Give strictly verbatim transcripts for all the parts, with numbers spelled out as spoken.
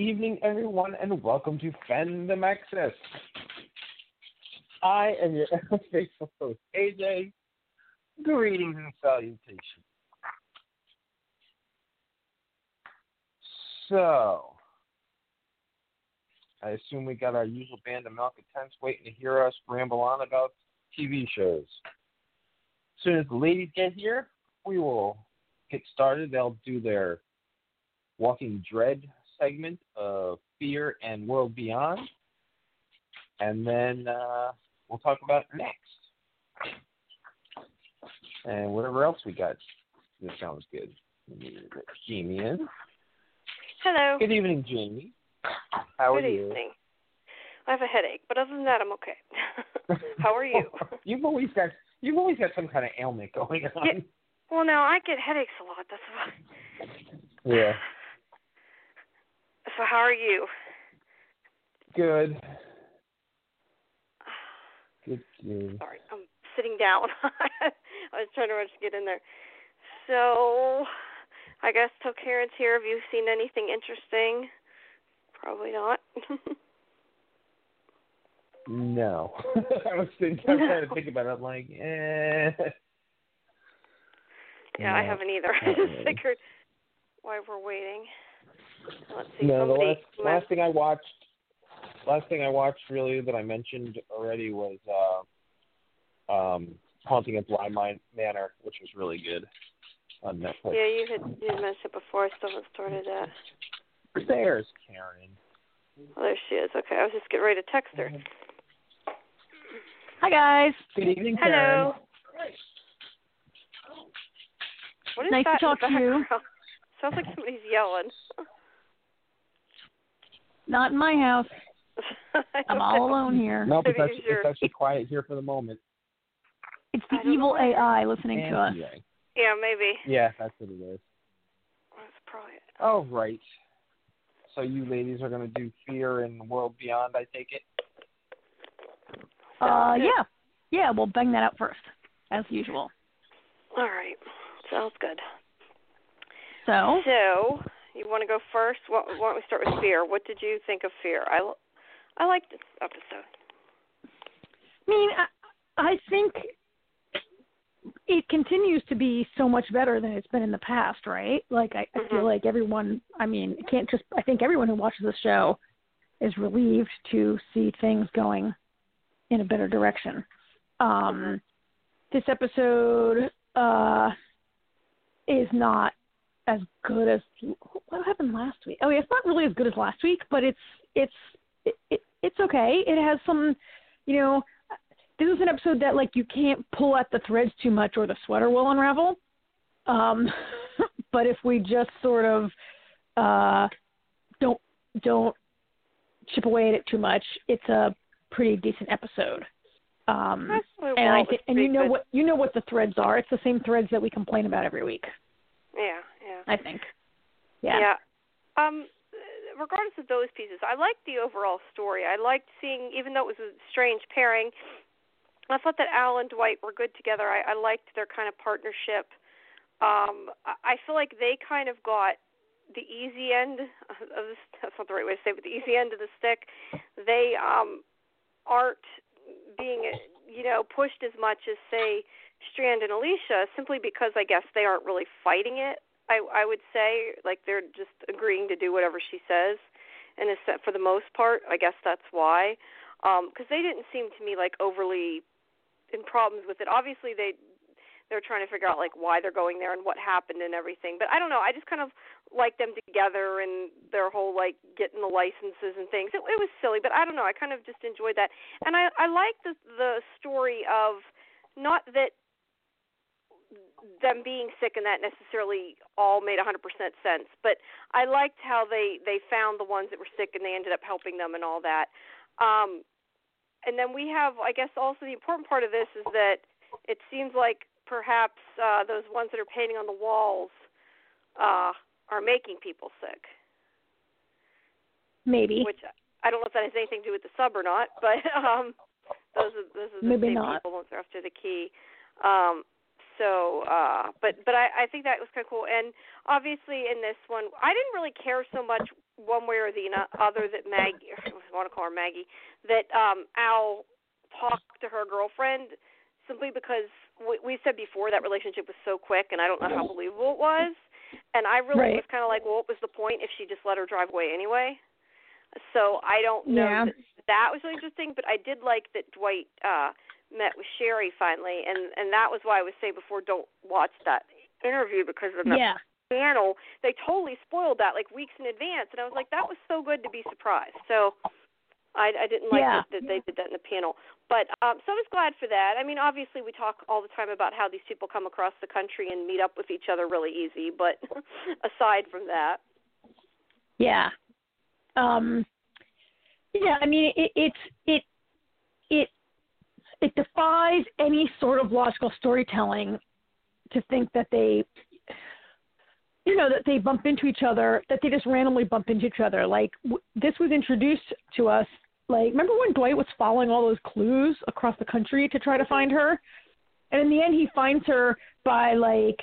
evening, everyone, and welcome to Fandom Access. I am your faithful host, A J. Greetings and salutations. So, I assume we got our usual band of malcontents waiting to hear us ramble on about T V shows. As soon as the ladies get here, we will get started. They'll do their Walking Dread segment of Fear and World Beyond. And then uh, we'll talk about it next. And whatever else we got. This sounds good. Let me get Jamie in. Hello. Good evening, Jamie. How Good are you? Good evening. I have a headache, but other than that, I'm okay. How are you? you've always got you've always got some kind of ailment going on. Yeah. Well, now I get headaches a lot. That's why. Yeah. So how are you? Good. Good. Good. Sorry, I'm sitting down. I was trying to rush to get in there. So, I guess till Karen's here, have you seen anything interesting? Probably not. No. I was thinking, I was trying to think about it. I'm like, eh. Yeah, no, I haven't either. I just figured why we're waiting. Let's see. No, the last, might... last thing I watched, last thing I watched really that I mentioned already was uh, um, Haunting of Bly Manor, which was really good on Netflix. Yeah, you had you had mentioned it before. I still haven't started that. There's Karen. Oh, there she is. Okay, I was just getting ready to text her. Hi, guys. Good evening, Hello. Karen. What is nice that to talk in the to you. Sounds like somebody's yelling. Not in my house. I'm all alone here. No, it's actually, it's actually quiet here for the moment. It's the evil A I listening and to us. T A. Yeah, maybe. Yeah, that's what it is. That's probably it. Oh, right. So you ladies are going to do Fear and World Beyond, I take it? Uh, yeah. Yeah, we'll bang that out first, as usual. All right. Sounds good. So? So, you want to go first? Why don't we start with Fear? What did you think of Fear? I, I liked this episode. I mean, I, I think it continues to be so much better than it's been in the past, right? Like, I, I mm-hmm. feel like everyone, I mean, it can't just, I think everyone who watches the show is relieved to see things going in a better direction. Um, mm-hmm. This episode uh, is not as good as, what happened last week? Oh, yeah, it's not really as good as last week, but it's, it's, it, it, it's okay. It has some, you know, this is an episode that, like, you can't pull at the threads too much or the sweater will unravel. Um, but if we just sort of uh, don't don't chip away at it too much, it's a pretty decent episode. Um, and I th- and you know what you know what the threads are. It's the same threads that we complain about every week. Yeah, yeah. I think. Yeah. Yeah. Um, regardless of those pieces, I liked the overall story. I liked seeing, even though it was a strange pairing, I thought that Al and Dwight were good together. I, I liked their kind of partnership. Um, I feel like they kind of got the easy end of the, that's not the right way to say it, but the easy end of the stick. They um, aren't being, you know, pushed as much as, say, Strand and Alicia, simply because I guess they aren't really fighting it. I, I would say, like, they're just agreeing to do whatever she says, and for the most part, I guess that's why. Because um, they didn't seem to me like overly in problems with it. Obviously, they they're trying to figure out like why they're going there and what happened and everything. But I don't know. I just kind of like them together and their whole like getting the licenses and things. It, it was silly, but I don't know. I kind of just enjoyed that, and I I like the the story of not that them being sick and that necessarily all made one hundred percent sense, but I liked how they they found the ones that were sick and they ended up helping them and all that. Um, and then we have, I guess, also the important part of this is that it seems like perhaps uh, those ones that are painting on the walls uh, are making people sick. Maybe. Which I don't know if that has anything to do with the sub or not, but um, those are those are the Maybe same not. people once they're after the key. Um, so, uh, but but I, I think that was kind of cool. And obviously in this one, I didn't really care so much one way or the other that Maggie, I want to call her Maggie, that um, Al talked to her girlfriend simply because we, we said before that relationship was so quick, and I don't know how believable it was. And I really right. was kind of like, well, what was the point if she just let her drive away anyway? So I don't know yeah. that, that was really interesting, but I did like that Dwight uh, met with Sherry finally, and, and that was why I was saying before, don't watch that interview because of the yeah. panel. They totally spoiled that like weeks in advance, and I was like, that was so good to be surprised. So I, I didn't like yeah. it that they did that in the panel. But um, so I was glad for that. I mean, obviously we talk all the time about how these people come across the country and meet up with each other really easy, but aside from that. Yeah. Um, yeah, I mean, it, it's, it, it, it defies any sort of logical storytelling to think that they, you know, that they bump into each other, that they just randomly bump into each other. Like, w- this was introduced to us, like, remember when Dwight was following all those clues across the country to try to find her? And in the end, he finds her by, like,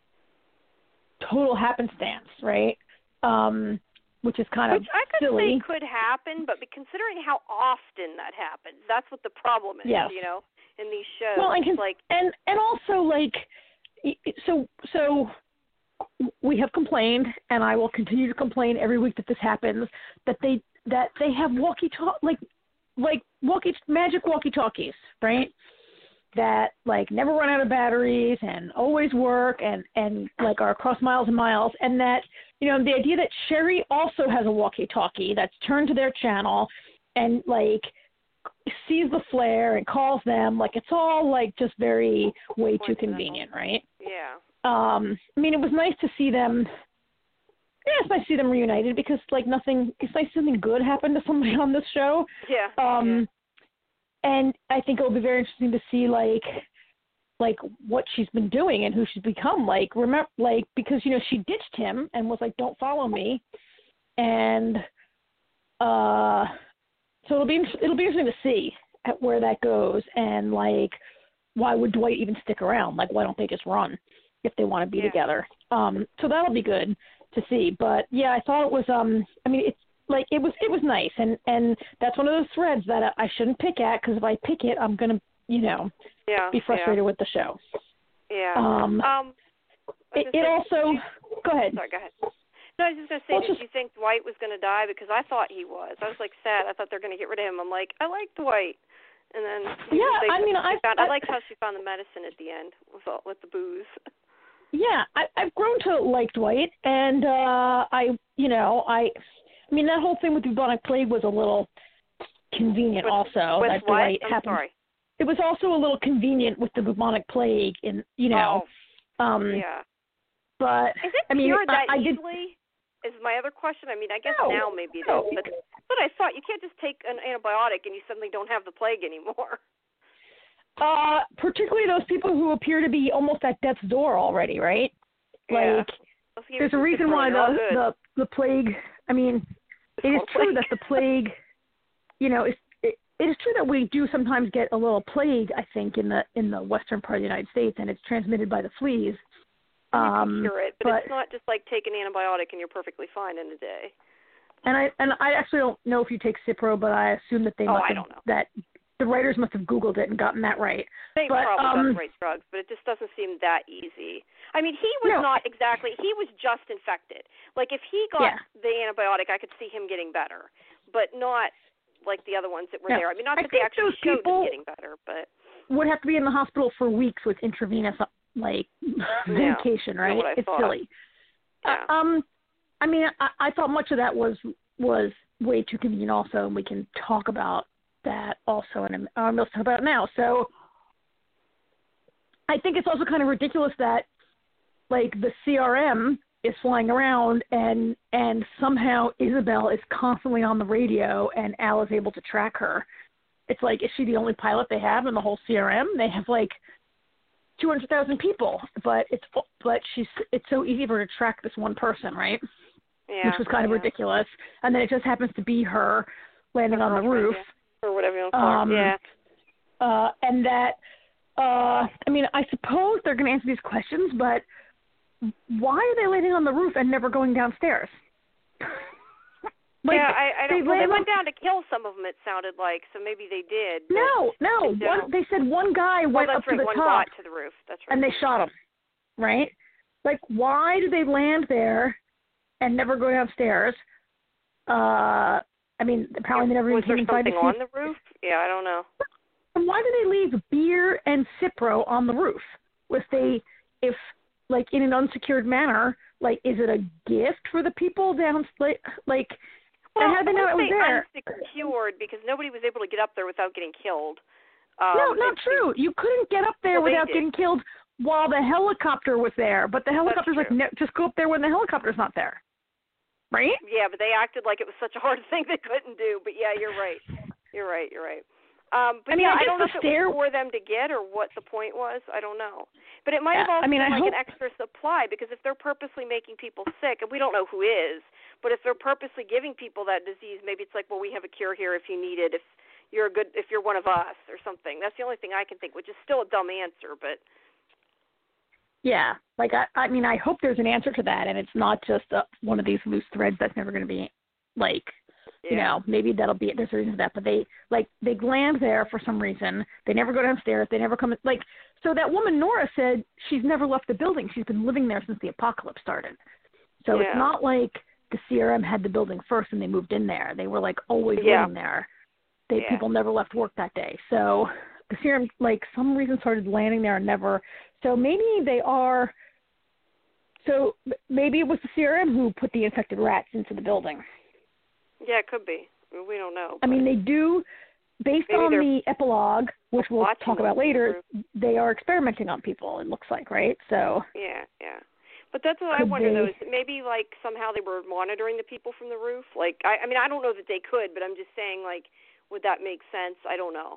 total happenstance, right? Um, which is kind Which of I could silly. say could happen, but considering how often that happens, that's what the problem is, yes. you know, in these shows. Well, and, it's like, and, and also, like, so so we have complained, and I will continue to complain every week that this happens, that they that they have walkie talk like like walkie magic walkie talkies, right? That like never run out of batteries and always work and and like are across miles and miles, and that, you know, the idea that Sherry also has a walkie talkie that's turned to their channel and like sees the flare and calls them, like it's all like just very way too convenient, right? Yeah. Um, I mean, it was nice to see them. Yeah, it's nice to see them reunited because like nothing. It's nice something good happened to somebody on this show. Yeah. Um, yeah. And I think it will be very interesting to see like like what she's been doing and who she's become. Like remember, like because you know she ditched him and was like, "Don't follow me," and uh, so it'll be it'll be interesting to see at where that goes and like why would Dwight even stick around? Like why don't they just run if they want to be yeah. together? Um, so that'll be good to see. But yeah, I thought it was. Um, I mean, it's like it was. It was nice, and and that's one of those threads that I shouldn't pick at because if I pick it, I'm gonna, you know, yeah, be frustrated yeah. with the show. Yeah. Um. um it, it also. Go ahead. Sorry. Go ahead. No, I was just gonna say, well, did just, you think Dwight was gonna die? Because I thought he was. I was like sad. I thought they're gonna get rid of him. I'm like, I like Dwight. And then yeah, they, I mean, I, found, I I liked how she found the medicine at the end with all, with the booze. Yeah, I, I've grown to like Dwight, and uh, I, you know, I, I mean, that whole thing with the bubonic plague was a little convenient. With, also, with that what? Dwight I'm happened. sorry. It was also a little convenient with the bubonic plague, in you know. Oh, um, yeah. But is it I mean, cured that I, I easily? Did, is my other question. I mean, I guess no, now maybe it no. is, but but I thought you can't just take an antibiotic and you suddenly don't have the plague anymore. Uh, particularly those people who appear to be almost at death's door already, right? Yeah. Like, there's a reason why the, the the plague. I mean, it's it is true plague. that the plague, you know, it's, it, it is true that we do sometimes get a little plague. I think in the in the western part of the United States, and it's transmitted by the fleas. And you um, can cure it, but, but it's not just like take an antibiotic and you're perfectly fine in a day. And I and I actually don't know if you take Cipro, but I assume that they oh, must I have, don't know. that the writers must have Googled it and gotten that right. They but, probably um, got the right drugs, but it just doesn't seem that easy. I mean, he was no. not exactly, he was just infected. Like, if he got yeah. the antibiotic, I could see him getting better, but not like the other ones that were no. there. I mean, not I that they think actually those showed people them getting better, but. would have to be in the hospital for weeks with intravenous, like, Yeah. medication, right? What I it's thought. silly. Yeah. Uh, um, I mean, I, I thought much of that was was way too convenient also, and we can talk about that also, and um, let's talk about it now. So I think it's also kind of ridiculous that, like, the C R M is flying around and and somehow Isabel is constantly on the radio and Al is able to track her. It's like, is she the only pilot they have in the whole C R M? They have like two hundred thousand people, but it's but she's it's so easy for her to track this one person, right? Yeah. Which was kind of yeah. ridiculous. And then it just happens to be her landing her on the roof. Yeah. Or whatever you want to call um, it. Yeah. Uh, and that, uh, I mean, I suppose they're going to answer these questions, but why are they landing on the roof and never going downstairs? Like, yeah, I, I don't. they, Well, they land went on, down to kill some of them. It sounded like, so maybe they did. but no, no. in One, general- they said one guy Oh, went that's up to right. the One top got to the roof. That's right. and they shot him. Right? Like, why do they land there and never go downstairs? Uh, I mean, apparently they never Was even there came inside to something see. on the roof? Yeah, I don't know. And why do they leave beer and Cipro on the roof? If they, if like in an unsecured manner, like is it a gift for the people down? Like, like Well, and how do they know I it would was say there? unsecured because nobody was able to get up there without getting killed. Um, no, not and- true. You couldn't get up there Well, they without did. getting killed while the helicopter was there. But the helicopter's like, true. ne- just go up there when the helicopter's not there, right? Yeah, but they acted like it was such a hard thing they couldn't do. But yeah, you're right. You're right. You're right. Um, but I mean, yeah, I I, guess don't know the if stair- it was for them to get or what the point was. I don't know. But it might Yeah, have also I mean, been I like hope- an extra supply because if they're purposely making people sick, and we don't know who is, but if they're purposely giving people that disease, maybe it's like, well, we have a cure here if you need it, if you're a good, if you're one of us or something. That's the only thing I can think, which is still a dumb answer, but. Yeah, like I, I mean, I hope there's an answer to that, and it's not just a, one of these loose threads that's never going to be, like, Yeah. you know, maybe that'll be there's a reason for that. But they like they land there for some reason. They never go downstairs. They never come. Like, so that woman Nora said she's never left the building. She's been living there since the apocalypse started. So Yeah. it's not like the C R M had the building first and they moved in there. They were like always Yeah. living there. They Yeah. people never left work that day. So the C R M, like some reason, started landing there and never. So maybe they are. So maybe it was the C R M who put the infected rats into the building. Yeah, it could be. We don't know. I mean, they do, based Maybe on they're the epilogue, which we'll watching talk about them later, they are experimenting on people, it looks like, right? So Yeah, yeah. But that's what I Could wonder, they- though, is that maybe, like, somehow they were monitoring the people from the roof. Like, I, I mean, I don't know that they could, but I'm just saying, like, would that make sense? I don't know.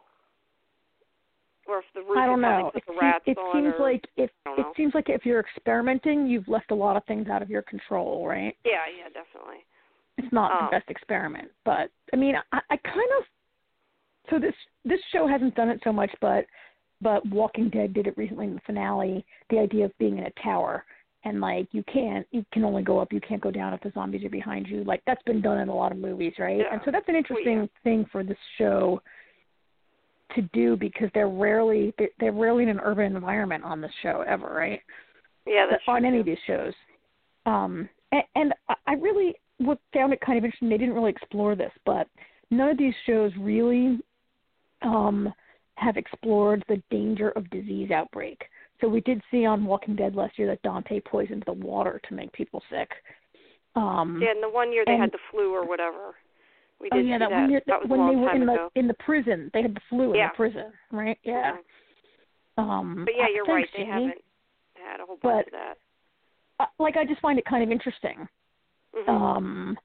Or if the roof I don't is how know. they It, put the se- rats it on, seems or, like if I don't it know. seems like if you're experimenting, you've left a lot of things out of your control, right? Yeah, yeah, definitely. It's not Um, the best experiment, but I mean, I, I kind of. So this this show hasn't done it so much, but but Walking Dead did it recently in the finale. The idea of being in a tower and like you can't you can only go up, you can't go down if the zombies are behind you. Like that's been done in a lot of movies, right? Yeah. And so that's an interesting Well, thing for this show to do because they're rarely they're, they're rarely in an urban environment on this show ever, right? Yeah, that's on true, any too. of these shows. Um, and, and I- I really what found it kind of interesting. They didn't really explore this, but none of these shows really um, have explored the danger of disease outbreak. So we did see on Walking Dead last year that Dante poisoned the water to make people sick. Um, Yeah, and the one year they and- had the flu or whatever. We oh did yeah, see that, that. one year that was when a long they were time in ago. the in the prison, they had the flu in Yeah. the prison, right? Yeah. Mhm. Um, But yeah, uh, you're thanks, right. They Jamie. haven't had a whole bunch But- of that. Uh, like I just find it kind of interesting. Mhm. Um,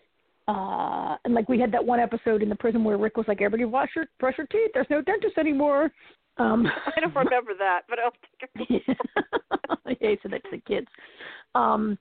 uh, and like we had that one episode in the prison where Rick was like, "Everybody, wash your brush your teeth. There's no dentist anymore." Um, I don't remember that, but I'll think of yeah, he said that to the kids. Um,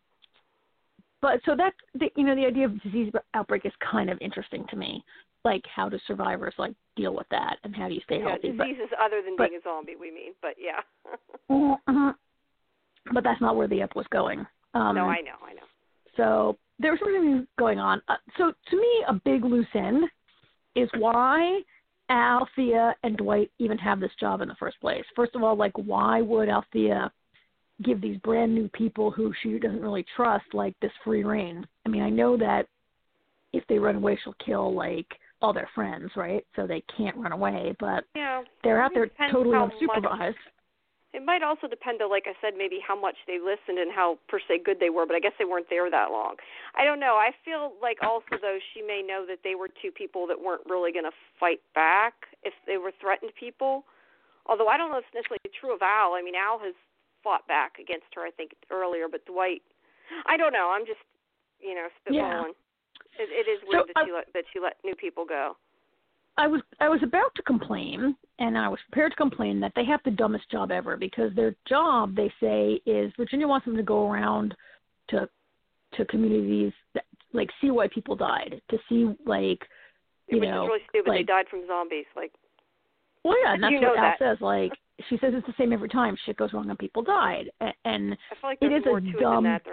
but so that the, you know, the idea of disease outbreak is kind of interesting to me. Like, how do survivors like deal with that, and how do you stay yeah, healthy? But, diseases other than but- being a zombie, we mean. But yeah. uh but that's not where the ep was going. Um, no, I know, I know. So there was something going on. Uh, so to me, a big loose end is why Althea and Dwight even have this job in the first place. First of all, like, why would Althea give these brand new people who she doesn't really trust, like, this free reign? I mean, I know that if they run away, she'll kill, like, all their friends, right? So they can't run away, but Yeah. they're out It there depends totally how unsupervised. much- It might also depend, though, like I said, maybe how much they listened and how, per se, good they were, but I guess they weren't there that long. I don't know. I feel like also, though, she may know that they were two people that weren't really going to fight back if they were threatened people. Although I don't know if it's necessarily true of Al. I mean, Al has fought back against her, I think, earlier, but Dwight, I don't know. I'm just, you know, spitballing. Yeah. It, it is So, weird that uh, she let that she let new people go. I was I was about to complain, and I was prepared to complain that they have the dumbest job ever because their job, they say, is Virginia wants them to go around to to communities that, like, see why people died, to see, like, you Which know, is really stupid. like, They died from zombies. Like, well, yeah, and that's You know what Al that. says. Like, she says it's the same every time. Shit goes wrong and people died, and, and I feel like It there's is a more to it dumb- than that. They're not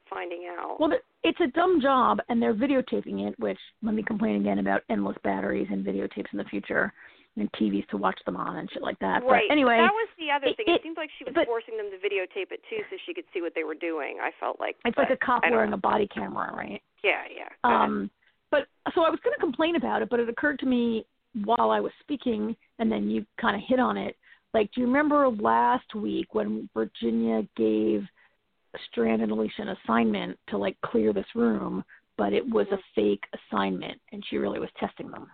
finding out. Well, it's a dumb job, and they're videotaping it, which, let me complain again about endless batteries and videotapes in the future, and T Vs to watch them on and shit like that. Right. But anyway. That was the other it, thing. It, it seemed like she was but, forcing them to videotape it, too, so she could see what they were doing, I felt like. It's but like a cop wearing know. a body camera, right? Yeah, yeah. Um, but, so I was going to complain about it, but it occurred to me while I was speaking, and then you kind of hit on it. Like, do you remember last week when Virginia gave Strand and Alicia an assignment to, like, clear this room, but it was a fake assignment, and she really was testing them?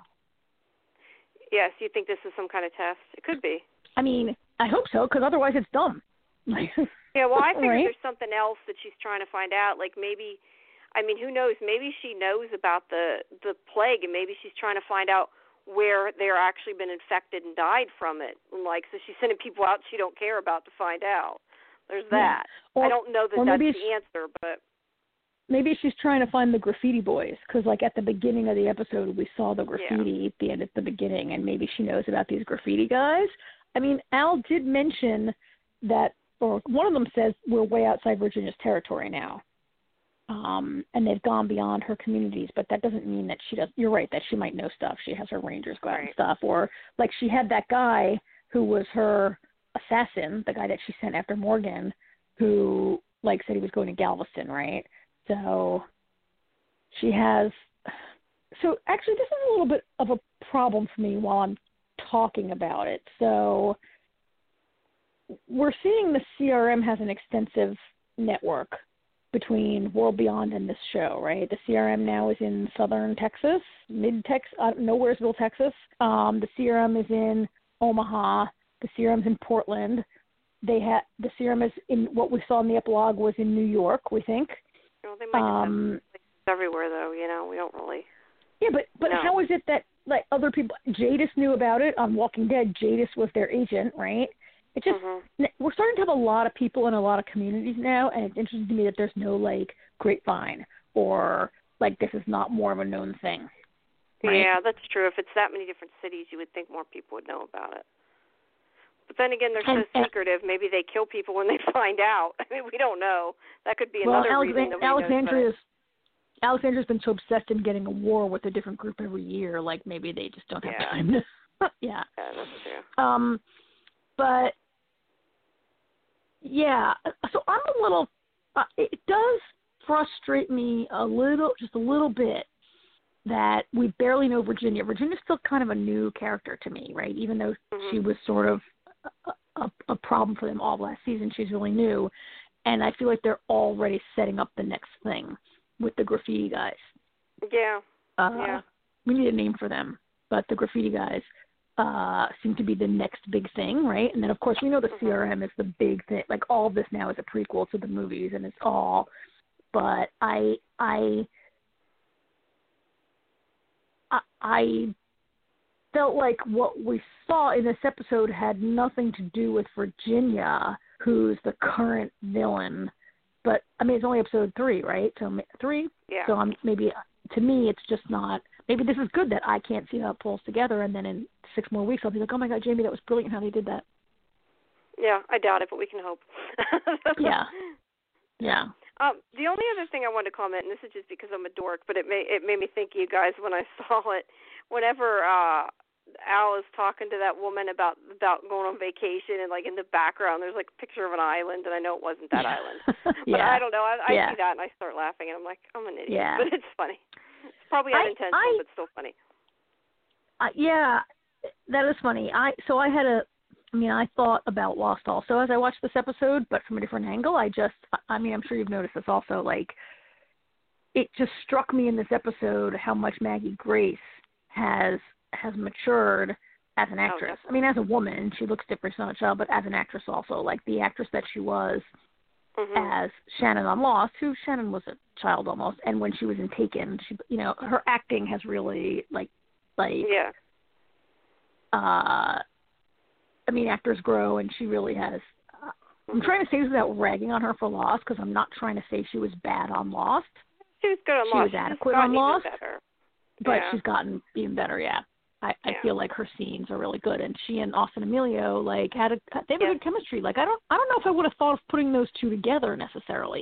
Yes, you think this is some kind of test? It could be. I mean, I hope so, because otherwise it's dumb. Yeah, well, I figured right? there's something else that she's trying to find out. Like, maybe, I mean, who knows? Maybe she knows about the, the plague, and maybe she's trying to find out where they're actually been infected and died from it. Like, so she's sending people out she don't care about to find out. There's that. Yeah. Or, I don't know that that's maybe the answer, but maybe she's trying to find the graffiti boys, because, like, at the beginning of the episode, we saw the graffiti yeah. at the end at the beginning, and maybe she knows about these graffiti guys. I mean, Al did mention that, or one of them says we're way outside Virginia's territory now. Um, and they've gone beyond her communities, but that doesn't mean that she does. You're right, that she might know stuff. She has her rangers go out right. and stuff, or like she had that guy who was her assassin, the guy that she sent after Morgan, who like said he was going to Galveston, right? So she has. So actually, this is a little bit of a problem for me while I'm talking about it. So we're seeing the C R M has an extensive network between World Beyond and this show, right? The C R M now is in southern Texas, mid-Texas, uh, Nowheresville, Texas. Um, the C R M is in Omaha. The C R M's in Portland. They had the C R M is in what we saw in the epilogue was in New York, we think. Well, they might um, have places everywhere, though. You know, we don't really. Yeah, but but no. how is it that like other people? Jadis knew about it on Walking Dead. Jadis was their agent, right? It just mm-hmm. we're starting to have a lot of people in a lot of communities now, and it's interesting to me that there's no like grapevine or like this is not more of a known thing. Right? Yeah, that's true. If it's that many different cities, you would think more people would know about it. But then again, they're and, so and, secretive. Maybe they kill people when they find out. I mean, we don't know. That could be well, another Alex- reason. Nobody Alexandria's knows Alexandra's been so obsessed in getting a war with a different group every year. Like maybe they just don't have yeah. time. yeah. Yeah, that's true. Um, but. Yeah, so I'm a little, uh, it does frustrate me a little, just a little bit, that we barely know Virginia. Virginia's still kind of a new character to me, right? Even though mm-hmm. she was sort of a, a, a problem for them all last season, she's really new. And I feel like they're already setting up the next thing with the graffiti guys. Yeah, uh, yeah. We need a name for them, but the graffiti guys. Uh, seem to be the next big thing, right? And then, of course, we know the mm-hmm. C R M is the big thing. Like, all of this now is a prequel to the movies, and it's all. But I, I, I, I felt like what we saw in this episode had nothing to do with Virginia, who's the current villain. But I mean, it's only episode three, right? So three. Yeah. So I'm maybe to me, it's just not. Maybe this is good that I can't see how it pulls together, and then in six more weeks I'll be like, oh my God, Jamie, that was brilliant how they did that. Yeah, I doubt it, but we can hope. yeah. Yeah. Um, the only other thing I wanted to comment, and this is just because I'm a dork, but it made it made me think of you guys when I saw it. Whenever uh, Al is talking to that woman about about going on vacation, and like in the background there's like a picture of an island, and I know it wasn't that yeah. island, but yeah. I don't know. I, I yeah. see that and I start laughing, and I'm like, I'm an idiot, yeah. but it's funny. It's probably unintentional, I, I, but still funny. Uh, yeah, that is funny. I so I had a. I mean, I thought about Lost also as I watched this episode, but from a different angle. I just, I mean, I'm sure you've noticed this also, like, it just struck me in this episode how much Maggie Grace has has matured as an actress. Oh, I mean, as a woman, she looks different from a child, but as an actress also, like the actress that she was mm-hmm. as Shannon on Lost, who Shannon was a child almost, and when she was in Taken, she, you know, her acting has really, like, like, yeah. uh, I mean, actors grow, and she really has. Uh, I'm trying to say this without ragging on her for Lost, because I'm not trying to say she was bad on Lost. She was good on she Lost. Was adequate on Lost. Better. But yeah. she's gotten even better. Yeah, I, I yeah. feel like her scenes are really good, and she and Austin Emilio like had a they have yeah. a good chemistry. Like I don't I don't know if I would have thought of putting those two together necessarily.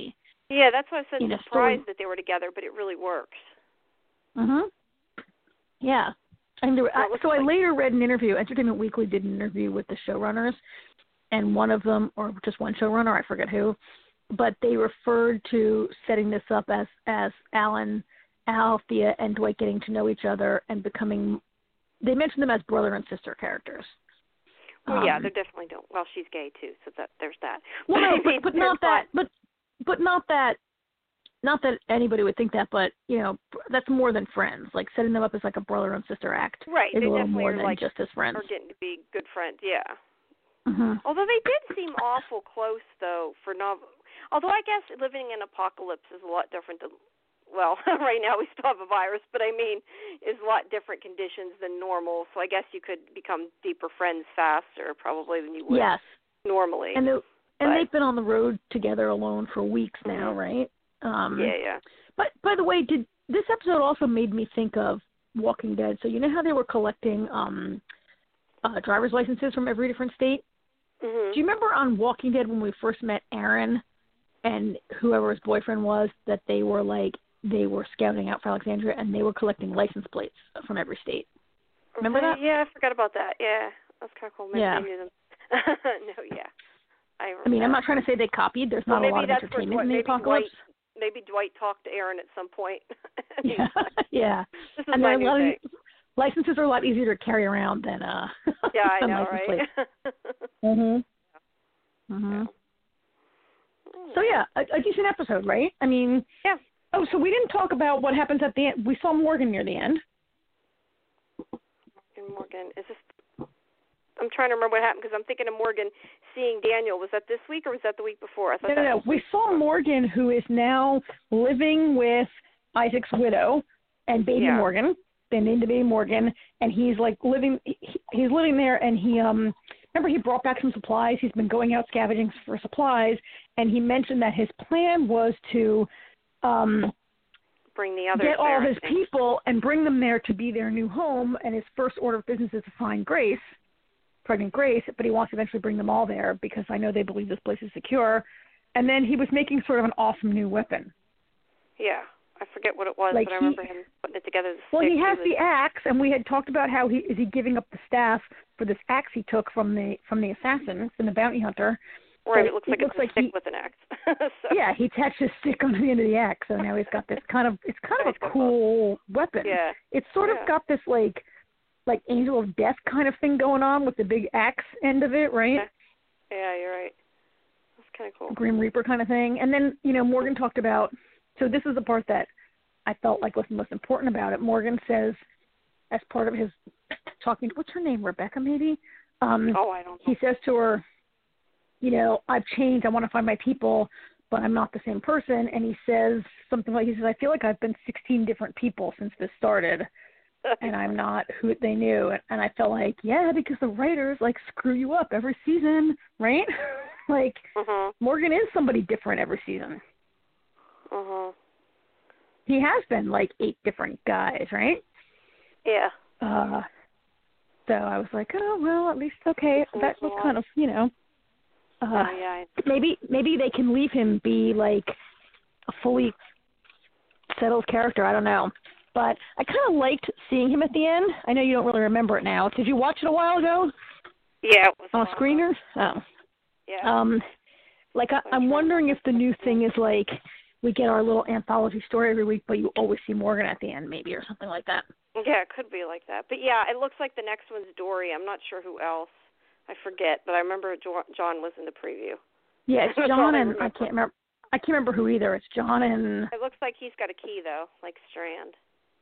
Yeah, that's why I said in a surprised story. that they were together, but it really works. Mhm. Yeah. And there, Well, I, so like, I later read an interview. Entertainment Weekly did an interview with the showrunners, and one of them, or just one showrunner, I forget who, but they referred to setting this up as as Alan, Althea, and Dwight getting to know each other and becoming. They mentioned them as brother and sister characters. well, um, yeah, they definitely don't. Well, she's gay too, so that there's that. Well, But I no, but, mean, but there's not that. But but not that. Not that anybody would think that, but you know, that's more than friends. Like setting them up as like a brother and sister act right, is they a little definitely more are than like just as friends. are getting to be good friends. Yeah. Mm-hmm. Although they did seem awful close, though, for novel. Although I guess living in apocalypse is a lot different than. Well, right now we still have a virus, but I mean, is a lot different conditions than normal. So I guess you could become deeper friends faster, probably, than you would Yes. normally. And and but, they've been on the road together alone for weeks now, mm-hmm. right? Um, yeah, yeah. But by the way, did this episode also made me think of Walking Dead? So you know how they were collecting um, uh, driver's licenses from every different state? Mm-hmm. Do you remember on Walking Dead when we first met Aaron and whoever his boyfriend was, that they were like they were scouting out for Alexandria and they were collecting license plates from every state? Remember okay, that? Yeah, I forgot about that. Yeah, that's kind of cool. Maybe Yeah. I knew them. no, yeah. I, I mean, I'm not trying to say they copied. There's well, not a lot of that's entertainment where, in the maybe apocalypse. Dwight, maybe Dwight talked to Aaron at some point. yeah, yeah. This is and my a new lot thing. of, licenses are a lot easier to carry around than uh. Yeah, I than know, license right? plates. mhm. Mhm. So yeah, a, a decent episode, right? I mean. Yeah. Oh, so we didn't talk about what happens at the end. We saw Morgan near the end. Morgan, Morgan, is this? I'm trying to remember what happened because I'm thinking of Morgan seeing Daniel. Was that this week or was that the week before? I thought No, that no, no. was We saw Morgan, who is now living with Isaac's widow and baby yeah. Morgan. They named the baby Morgan, and he's like living. He, he's living there, and he um. Remember, he brought back some supplies. He's been going out scavenging for supplies, and he mentioned that his plan was to um, bring the others get all there, of his people and bring them there to be their new home. And his first order of business is to find Grace, pregnant Grace, but he wants to eventually bring them all there because I know they believe this place is secure. And then he was making sort of an awesome new weapon. Yeah. I forget what it was, like but I he, remember him putting it together. Well, he has he was... the axe, and we had talked about how he is he giving up the staff for this axe he took from the from the assassin, from the bounty hunter. Right, so it looks it like looks it's a like stick he, with an axe. so. Yeah, he attached his stick onto the end of the axe, so now he's got this kind of it's kind of a cool weapon. Yeah, it's sort yeah. of got this like like Angel of Death kind of thing going on with the big axe end of it, right? Yeah, yeah you're right. That's kind of cool. Grim Reaper kind of thing, and then you know Morgan talked about. So this is the part that I felt like was the most important about it. Morgan says, as part of his talking, what's her name, Rebecca maybe? Um, oh, I don't know. He says to her, you know, I've changed, I want to find my people, but I'm not the same person. And he says something like, he says, I feel like I've been sixteen different people since this started, and I'm not who they knew. And I felt like, yeah, because the writers, like, screw you up every season, right? like, uh-huh. Morgan is somebody different every season. Uh-huh. He has been like eight different guys, right? Yeah. Uh, so I was like, oh well, at least okay. That was kind of, you know. Uh, oh, yeah. maybe maybe they can leave him be like a fully settled character. I don't know, but I kind of liked seeing him at the end. I know you don't really remember it now. Did you watch it a while ago? Yeah, it was on a screener. Oh. Yeah. Um, like I, I'm wondering if the new thing is like. We get our little anthology story every week, but you always see Morgan at the end, maybe, or something like that. Yeah, it could be like that. But, yeah, it looks like the next one's Dory. I'm not sure who else. I forget, but I remember John was in the preview. Yeah, it's John and I, I can't remember. I can't remember who either. It's John and. It looks like he's got a key though, like Strand.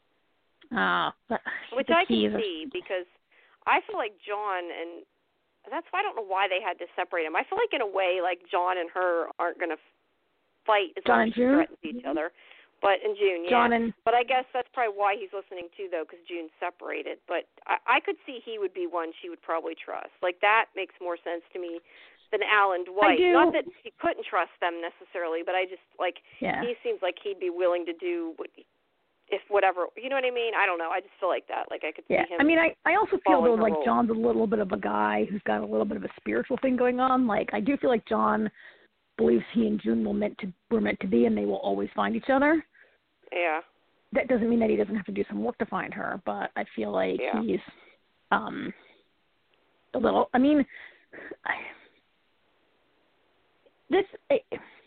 Ah, uh, which I can see because I feel like John and that's why I don't know why they had to separate him. I feel like in a way, like John and her aren't going to fight as John long as they threaten each other. But in June, yeah. John and but I guess that's probably why he's listening too, though, because June's separated. But I, I could see he would be one she would probably trust. Like that makes more sense to me than Al and Dwight. Not that she couldn't trust them necessarily, but I just like yeah. he seems like he'd be willing to do what, if whatever. You know what I mean? I don't know. I just feel like that. Like I could yeah. see him. I mean, I I also feel though like role. John's a little bit of a guy who's got a little bit of a spiritual thing going on. Like I do feel like John believes he and June will meant to were meant to be, and they will always find each other. Yeah. That doesn't mean that he doesn't have to do some work to find her, but I feel like yeah. he's um, a little. I mean, I, this. I,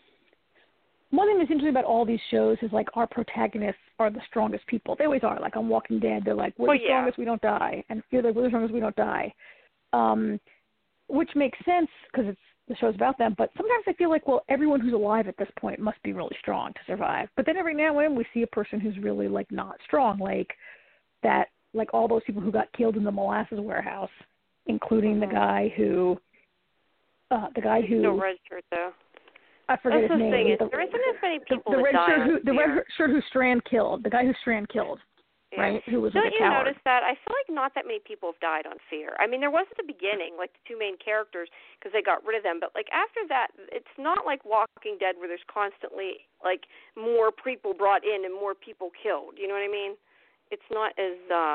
one thing that's interesting about all these shows is like our protagonists are the strongest people. They always are. Like on Walking Dead, they're like, we're well, the strongest, yeah. we don't die, and feel like we're the strongest, we don't die. Um, which makes sense because it's the show's about them, but sometimes I feel like, well, everyone who's alive at this point must be really strong to survive. But then every now and then we see a person who's really, like, not strong, like that, like all those people who got killed in the molasses warehouse, including mm-hmm. the guy who, uh, the guy who... Still registered, though. I forget That's his the name. thing is, the, there isn't as many people the, the that red die shirt who, on The fear. red shirt who Strand killed, the guy who Strand killed. Yeah. Right? Who was Don't like a you coward. notice that? I feel like not that many people have died on Fear. I mean, there was at the beginning, like the two main characters, because they got rid of them. But like after that, it's not like Walking Dead where there's constantly like more people brought in and more people killed. You know what I mean? It's not as. uh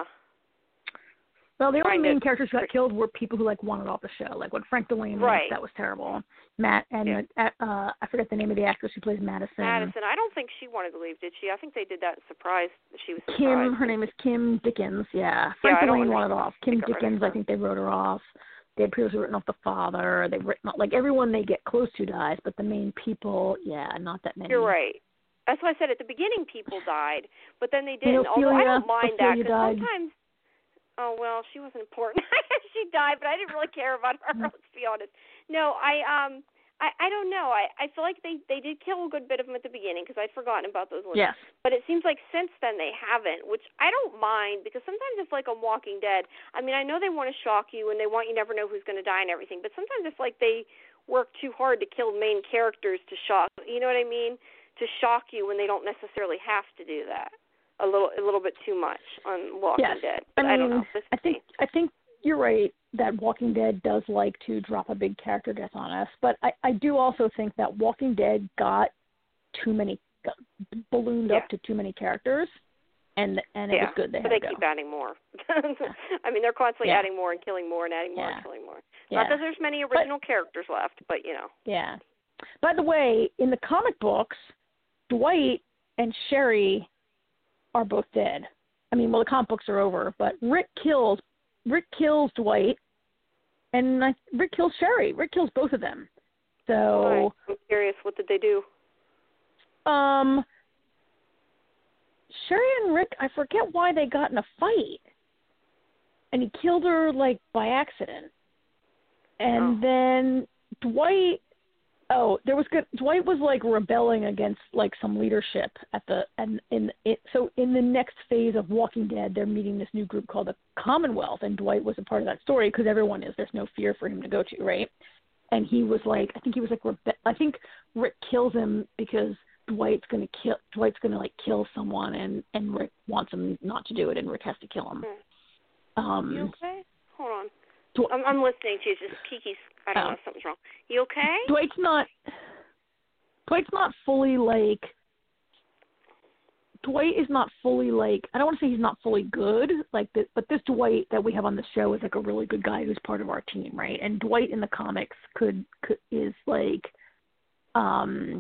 Well, the only main to, characters who got killed were people who like wanted off the show. Like when Frank Delane right. left, that was terrible. Matt and yeah. uh, uh, I forget the name of the actress who plays Madison. Madison, I don't think she wanted to leave, did she? I think they did that in surprise. She was surprised. Kim, her name is Kim Dickens. Yeah, Frank yeah, Delane wanted off. Kim Dickens, I think they wrote her off. They had previously written off the father. They've written like everyone they get close to dies, but the main people, yeah, not that many. You're right. That's why I said at the beginning people died, but then they didn't. You know, Although Ophelia, I don't mind Ophelia that because died. sometimes. Oh well, she wasn't important. She died, but I didn't really care about her. Let's be honest. No, I um, I, I don't know. I, I feel like they, they did kill a good bit of them at the beginning because I'd forgotten about those ones. Yes. But it seems like since then they haven't, which I don't mind because sometimes it's like on Walking Dead. I mean, I know they want to shock you and they want you to never know who's going to die and everything, but sometimes it's like they work too hard to kill main characters to shock. You know what I mean? To shock you when they don't necessarily have to do that. A little, a little bit too much on Walking yes. Dead. I mean, I don't know. I think, I think you're right that Walking Dead does like to drop a big character death on us, but I, I do also think that Walking Dead got too many, got ballooned yeah. up to too many characters, and and it yeah. was good they but had they to keep go. adding more. I mean, they're constantly yeah. adding more and killing more and adding more yeah. and killing more. Yeah. Not that there's many original but, characters left, but you know. Yeah. By the way, in the comic books, Dwight and Sherry are both dead. I mean, well, the comic books are over, but Rick kills Rick kills Dwight, and I, Rick kills Sherry. Rick kills both of them. So Right. I'm curious, what did they do? Um, Sherry and Rick, I forget why they got in a fight, and he killed her like by accident, and oh. then Dwight. Oh, there was good. Dwight was like rebelling against like some leadership at the and in it. So in the next phase of Walking Dead, they're meeting this new group called the Commonwealth, and Dwight was a part of that story because everyone is. There's no fear for him to go to, right? And he was like, I think he was like, rebe- I think Rick kills him because Dwight's gonna kill. Dwight's gonna like kill someone, and and Rick wants him not to do it, and Rick has to kill him. Hmm. Um, you okay? Hold on. Dw- I'm, I'm listening to you. Just Kiki's. I don't oh. know if something's wrong. You okay? Dwight's not. Dwight's not fully like. Dwight is not fully like. I don't want to say he's not fully good, like this, but this Dwight that we have on the show is like a really good guy who's part of our team, right? And Dwight in the comics could, could is like, um,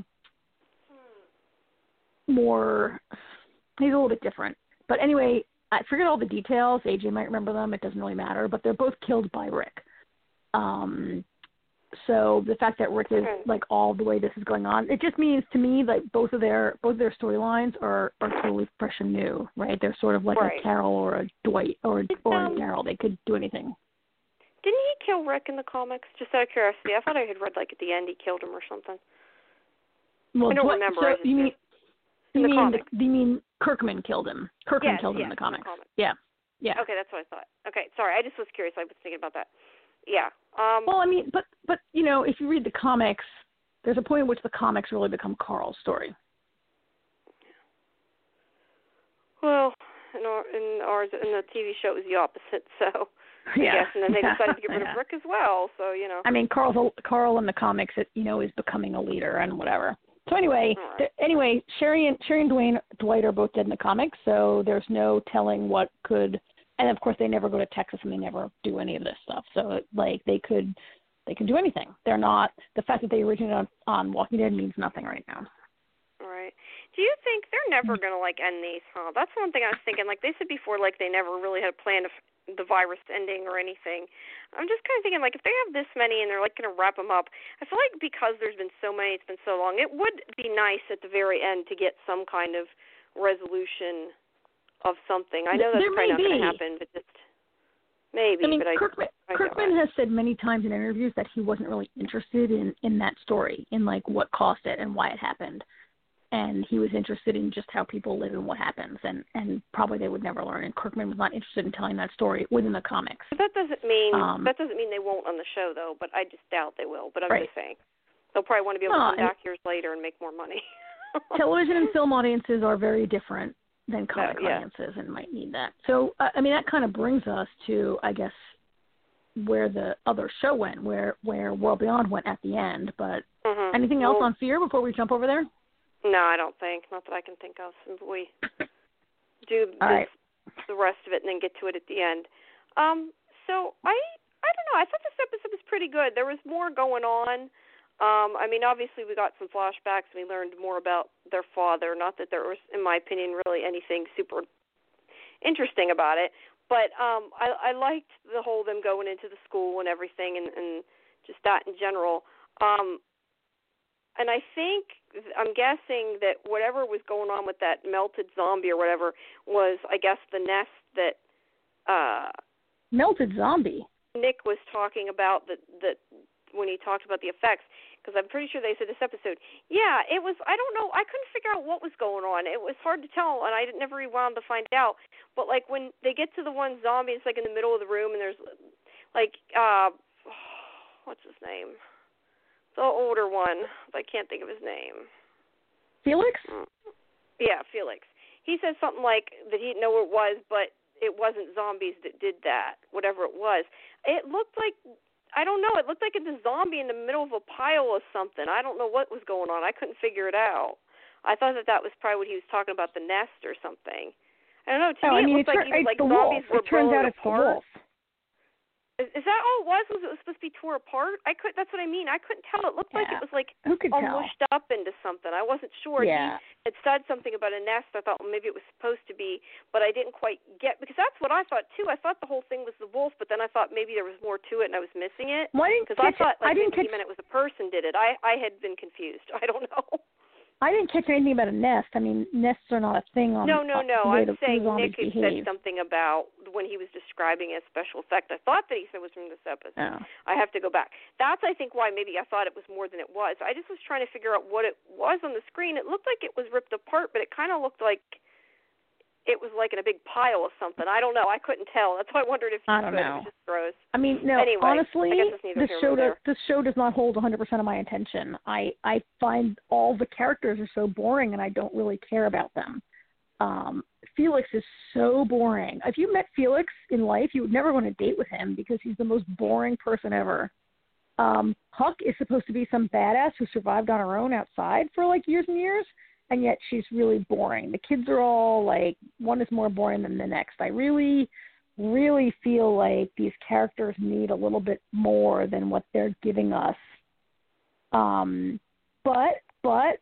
more. He's a little bit different, but anyway, I forget all the details. A J might remember them. It doesn't really matter, but they're both killed by Rick. Um. So the fact that Rick is like all the way this is going on, it just means to me that both of their both of their storylines are, are totally fresh and new, right? They're sort of like right. a Carol or a Dwight or Did, or um, a Daryl. They could do anything. Didn't he kill Rick in the comics? Just out of curiosity, I thought I had read like at the end he killed him or something. Well, I don't Dwight, remember. So I just you mean in you the mean comics? the, you mean Kirkman killed him? Kirkman yes, killed him yes, in the comics. In the comics. Yeah, yeah. Okay, that's what I thought. Okay, sorry, I just was curious. I was thinking about that. Yeah. Um, well, I mean, but but you know, if you read the comics, there's a point at which the comics really become Carl's story. Well, in, our, in ours, in the T V show, it was the opposite. So, yeah. I guess, and then they yeah. decided to get rid yeah. of Rick as well. So, you know. I mean, Carl's a, Carl in the comics, it, you know, is becoming a leader and whatever. So anyway, right. th- anyway, Sherry and Sherry and Dwayne, Dwight are both dead in the comics, so there's no telling what could. And of course, they never go to Texas, and they never do any of this stuff. So, like, they could They can do anything. They're not, the fact that they originated on, on Walking Dead means nothing right now. Right. Do you think they're never going to, like, end these, huh? That's one thing I was thinking. Like, they said before, like, they never really had a plan of the virus ending or anything. I'm just kind of thinking, like, if they have this many and they're, like, going to wrap them up, I feel like because there's been so many, it's been so long, it would be nice at the very end to get some kind of resolution of something. I know that's there probably not going to be. happen, but just maybe. I mean, but I, Kirkman, I Kirkman has said many times in interviews that he wasn't really interested in, in that story, in, like, what caused it and why it happened. And he was interested in just how people live and what happens, and, and probably they would never learn. And Kirkman was not interested in telling that story within the comics. But that doesn't mean um, that doesn't mean they won't on the show, though. But I just doubt they will. But I'm right. just saying, they'll probably want to be able no, to come back years later and make more money. Television and film audiences are very different than comic uh, yeah. audiences, and might need that. So, uh, I mean, that kind of brings us to, I guess, where the other show went, where where World Beyond went at the end. But mm-hmm. anything else well, on Fear before we jump over there? No, I don't think. Not that I can think of. Since we do this, right. the rest of it and then get to it at the end. Um, so I I don't know. I thought this episode was pretty good. There was more going on. Um, I mean, obviously we got some flashbacks and we learned more about their father. Not that there was, in my opinion, really anything super interesting about it. But um, I, I liked the whole them going into the school and everything, and, and just that in general. Um, and I think, I'm guessing that whatever was going on with that melted zombie or whatever was, I guess, the nest that uh, melted zombie. Nick was talking about that that when he talked about the effects, because I'm pretty sure they said this episode. Yeah, it was. I don't know. I couldn't figure out what was going on. It was hard to tell, and I never rewound to find out. But like when they get to the one zombie, it's like in the middle of the room, and there's like uh, what's his name? The older one. I can't think of his name. Felix? Yeah, Felix. He said something like that he didn't know what it was, but it wasn't zombies that did that, whatever it was. It looked like, I don't know, it looked like it's a zombie in the middle of a pile of something. I don't know what was going on. I couldn't figure it out. I thought that that was probably what he was talking about, the nest or something. I don't know. To oh, me, I mean, it looked it like, tur- even, like the zombies wolf. were It turns out blown it's apart. the wolf. Is, is that all it was? Was it supposed to be tore apart? I could. That's what I mean. I couldn't tell. It looked Yeah. like it was like Who could all tell? mushed up into something. I wasn't sure. Yeah. He had said something about a nest. I thought, well, maybe it was supposed to be, but I didn't quite get, because that's what I thought too. I thought the whole thing was the wolf, but then I thought maybe there was more to it and I was missing it. Well, I didn't Because I catch thought it. I like didn't maybe catch... he meant it was a person did it. I I had been confused. I don't know. I didn't catch anything about a nest. I mean, nests are not a thing on No, no, no. the way I'm the saying zombies Nick had behave. said something about when he was describing a special effect. I thought that he said it was from this episode. Oh. I have to go back. That's, I think, why maybe I thought it was more than it was. I just was trying to figure out what it was on the screen. It looked like it was ripped apart, but it kind of looked like it was like in a big pile of something. I don't know. I couldn't tell. That's why I wondered if you I don't could. know. It was just gross. I mean, no. Anyway, honestly, I guess it's neither this here show nor does, there. this show does not hold one hundred percent of my attention. I I find all the characters are so boring, and I don't really care about them. Um, Felix is so boring. If you met Felix in life, you would never want to date with him because he's the most boring person ever. Um, Huck is supposed to be some badass who survived on her own outside for like years and years. And yet she's really boring. The kids are all like, one is more boring than the next. I really, really feel like these characters need a little bit more than what they're giving us. Um, but, but,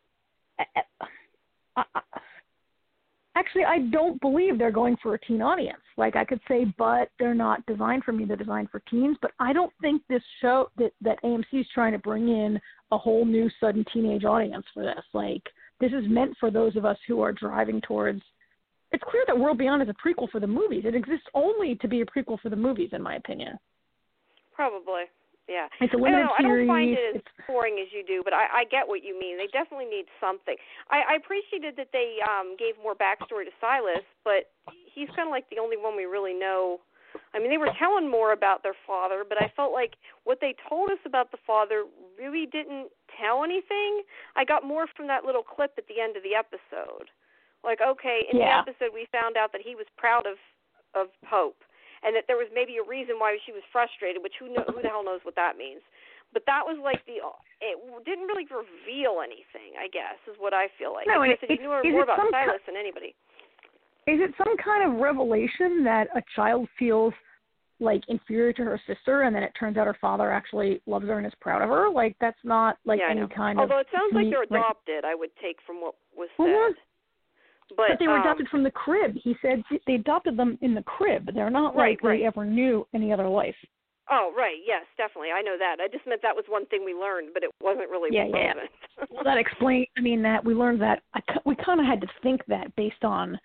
I, I, actually, I don't believe they're going for a teen audience. Like, I could say, but they're not designed for me. They're designed for teens. But I don't think this show, that, that A M C is trying to bring in a whole new sudden teenage audience for this. Like, this is meant for those of us who are driving towards... It's clear that World Beyond is a prequel for the movies. It exists only to be a prequel for the movies, in my opinion. Probably, yeah. It's a I don't limited know. series. I don't find it as it's... boring as you do, but I, I get what you mean. They definitely need something. I, I appreciated that they um, gave more backstory to Silas, but he's kind of like the only one we really know. I mean, they were telling more about their father, but I felt like what they told us about the father really didn't tell anything. I got more from that little clip at the end of the episode. Like, okay, in yeah. the episode we found out that he was proud of, of Hope, and that there was maybe a reason why she was frustrated, which who, know, who the hell knows what that means. But that was like the, it didn't really reveal anything, I guess, is what I feel like. No, I it, guess you knew more about Silas than anybody. Is it some kind of revelation that a child feels like inferior to her sister, and then it turns out her father actually loves her and is proud of her. Like that's not like yeah, any kind Although of. it sounds like they're right? adopted, I would take from what was said. Well, but, but they were um, adopted from the crib. He said they adopted them in the crib. They're not right, like right. they ever knew any other life. Oh, right. Yes, definitely. I know that. I just meant that was one thing we learned, but it wasn't really yeah, relevant. Yeah. Well, that explains. I mean, that we learned that. I, we kind of had to think that based on.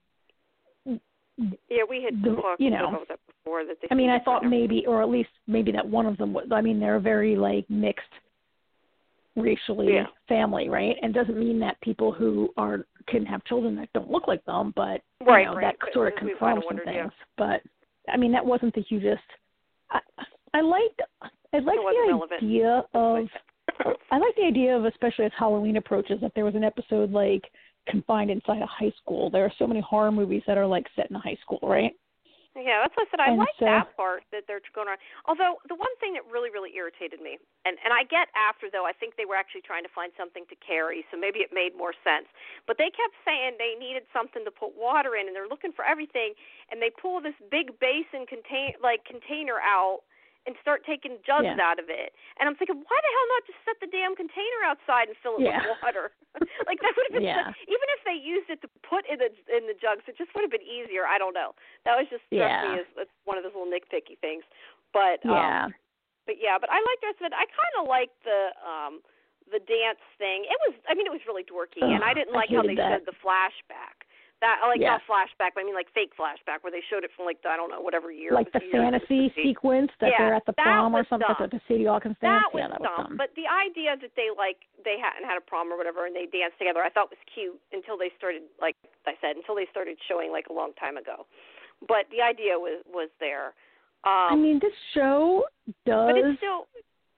Yeah, we had the, talked you know, about that before. That they I mean, I thought different. maybe, or at least maybe that one of them was. I mean, they're a very like mixed racially yeah. family, right? And doesn't mean that people who are can have children that don't look like them, but you right, know, right. that But sort of we confirms some wondered, things. Yeah. But I mean, that wasn't the hugest. I, I liked I liked the relevant. idea of I like the idea of, especially as Halloween approaches, that there was an episode like confined inside a high school. There are so many horror movies that are like set in a high school, right? Yeah, that's what I said. I and like so, that part that they're going around. Although the one thing that really, really irritated me, and, and I get after, though, I think they were actually trying to find something to carry, so maybe it made more sense. But they kept saying they needed something to put water in, and they're looking for everything, and they pull this big basin contain like container out and start taking jugs yeah. out of it. And I'm thinking, why the hell not just set the damn container outside and fill it yeah. with water? Like that would have been yeah. so, even if they used it to put in the in the jugs, it just would have been easier. I don't know. That was just struck yeah. me as, as one of those little nitpicky things. But yeah. um, but yeah, but I liked the rest of it. I kind of liked the um the dance thing. It was, I mean, it was really dorky, Ugh, and I didn't like I how they that. showed the flashback. That I like yeah. not flashback, but I mean like fake flashback, where they showed it from like the, I don't know whatever year. Like the fantasy sequence that yeah, they're at the prom or something dumb. at the Sadie Hawkins dance. That was yeah, that was dumb. dumb. But the idea that they like they hadn't had a prom or whatever and they danced together, I thought was cute until they started, like I said, until they started showing like a long time ago. But the idea was was there. Um, I mean, this show does. But it's still.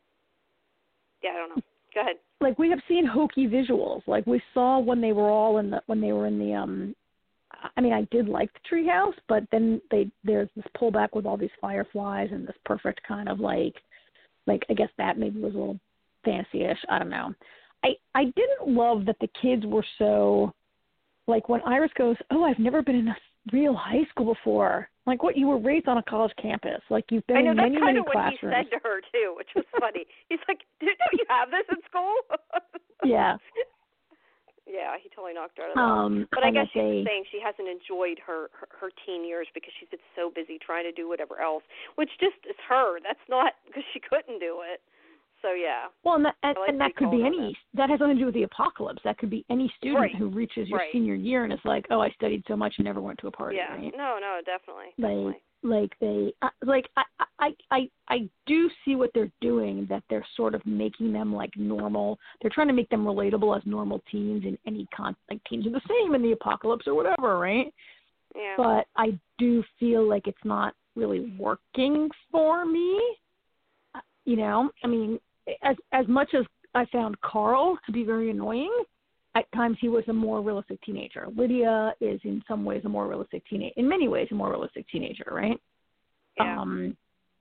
Yeah, I don't know. Go ahead. Like we have seen hokey visuals. Like we saw when they were all in the when they were in the um. I mean, I did like the treehouse, but then they there's this pullback with all these fireflies and this perfect kind of like, like I guess that maybe was a little fancy-ish. I don't know. I I didn't love that the kids were so, like when Iris goes, oh, I've never been in a real high school before. Like what, you were raised on a college campus. Like you've been I know, in that's many kind many of what classrooms. he said to her too, which was funny. He's like, don't you have this in school? Yeah. Yeah, he totally knocked her out of that. Um, but I guess she's they, just saying she hasn't enjoyed her, her her teen years because she's been so busy trying to do whatever else, which just is her. That's not because she couldn't do it. So yeah. Well, and that, and, like and that could be any. That. that has nothing to do with the apocalypse. That could be any student right. who reaches your right. senior year and is like, oh, I studied so much and never went to a party. Yeah. Right? No, no, definitely. Like, definitely. like they, uh, like I, I, I, I do see what they're doing. That they're sort of making them like normal. They're trying to make them relatable as normal teens in any con. Like teens are the same in the apocalypse or whatever, right? Yeah. But I do feel like it's not really working for me. You know, I mean, as as much as I found Carl to be very annoying, at times he was a more realistic teenager. Lydia is in some ways a more realistic teenager. In many ways, a more realistic teenager, right? Yeah. Um,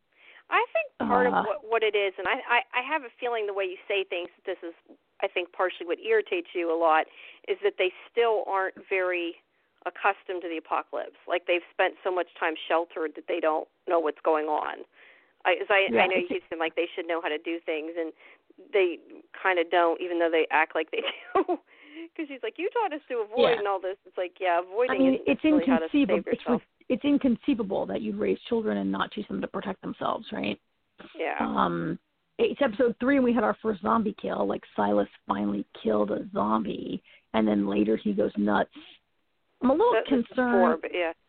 I think part uh, of what, what it is, and I, I, I have a feeling the way you say things, this is, I think, partially what irritates you a lot, is that they still aren't very accustomed to the apocalypse. Like they've spent so much time sheltered that they don't know what's going on. I, as I, yeah, I know you seem like they should know how to do things, and they kind of don't, even though they act like they do. Because she's like, you taught us to avoid yeah. and all this. It's like, yeah, avoiding I mean, isn't it's really how to save inconceivable. yourself. It's, it's inconceivable that you'd raise children and not teach them to protect themselves, right? Yeah. Um, it's episode three, and we had our first zombie kill. Like Silas finally killed a zombie, and then later he goes nuts. I'm a little that, concerned. Before, but yeah.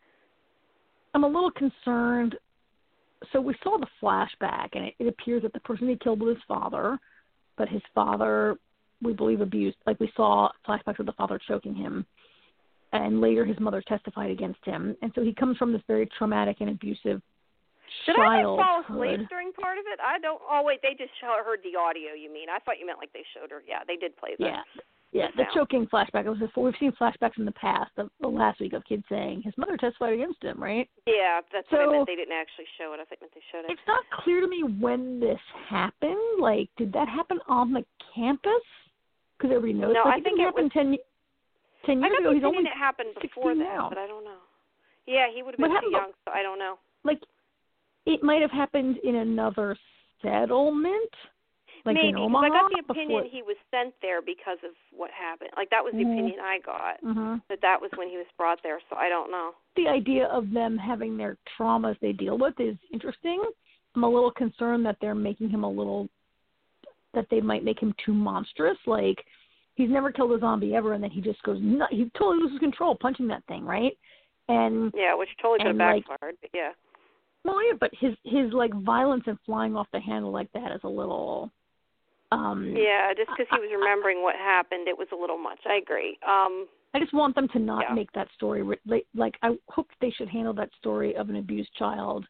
I'm a little concerned. So we saw the flashback, and it, it appears that the person he killed was his father, but his father, we believe, abused. Like we saw flashbacks of the father choking him, and later his mother testified against him. And so he comes from this very traumatic and abusive Did childhood. I just fall asleep during part of it? I don't. Oh wait, they just show, heard the audio. You mean? I thought you meant like they showed her. Yeah, they did play that. Yeah. Yeah, the choking flashback. It was before. We've seen flashbacks in the past, of, of last week, of kids saying his mother testified against him, right? Yeah, that's so, what I meant. They didn't actually show it. I think they showed it. It's not clear to me when this happened. Like, did that happen on the campus? Because everybody knows. No, like, I it think didn't it happen was. ten, ten years I ago. He's only it happened before that, now. but I don't know. Yeah, he would have been too young, so I don't know. Like, it might have happened in another settlement. Like Maybe, because I got the opinion before... he was sent there because of what happened. Like, that was the mm-hmm. opinion I got, mm-hmm. that that was when he was brought there, so I don't know. The idea of them having their traumas they deal with is interesting. I'm a little concerned that they're making him a little, that they might make him too monstrous. Like, he's never killed a zombie ever, and then he just goes, nut- he totally loses control punching that thing, right? And Yeah, which totally could have backfired, like, but yeah. No, yeah, but his, his, like, violence and flying off the handle like that is a little... Um, yeah, just because he was remembering what happened, it was a little much. I agree. Um, I just want them to not yeah. make that story. Like, like, I hope they should handle that story of an abused child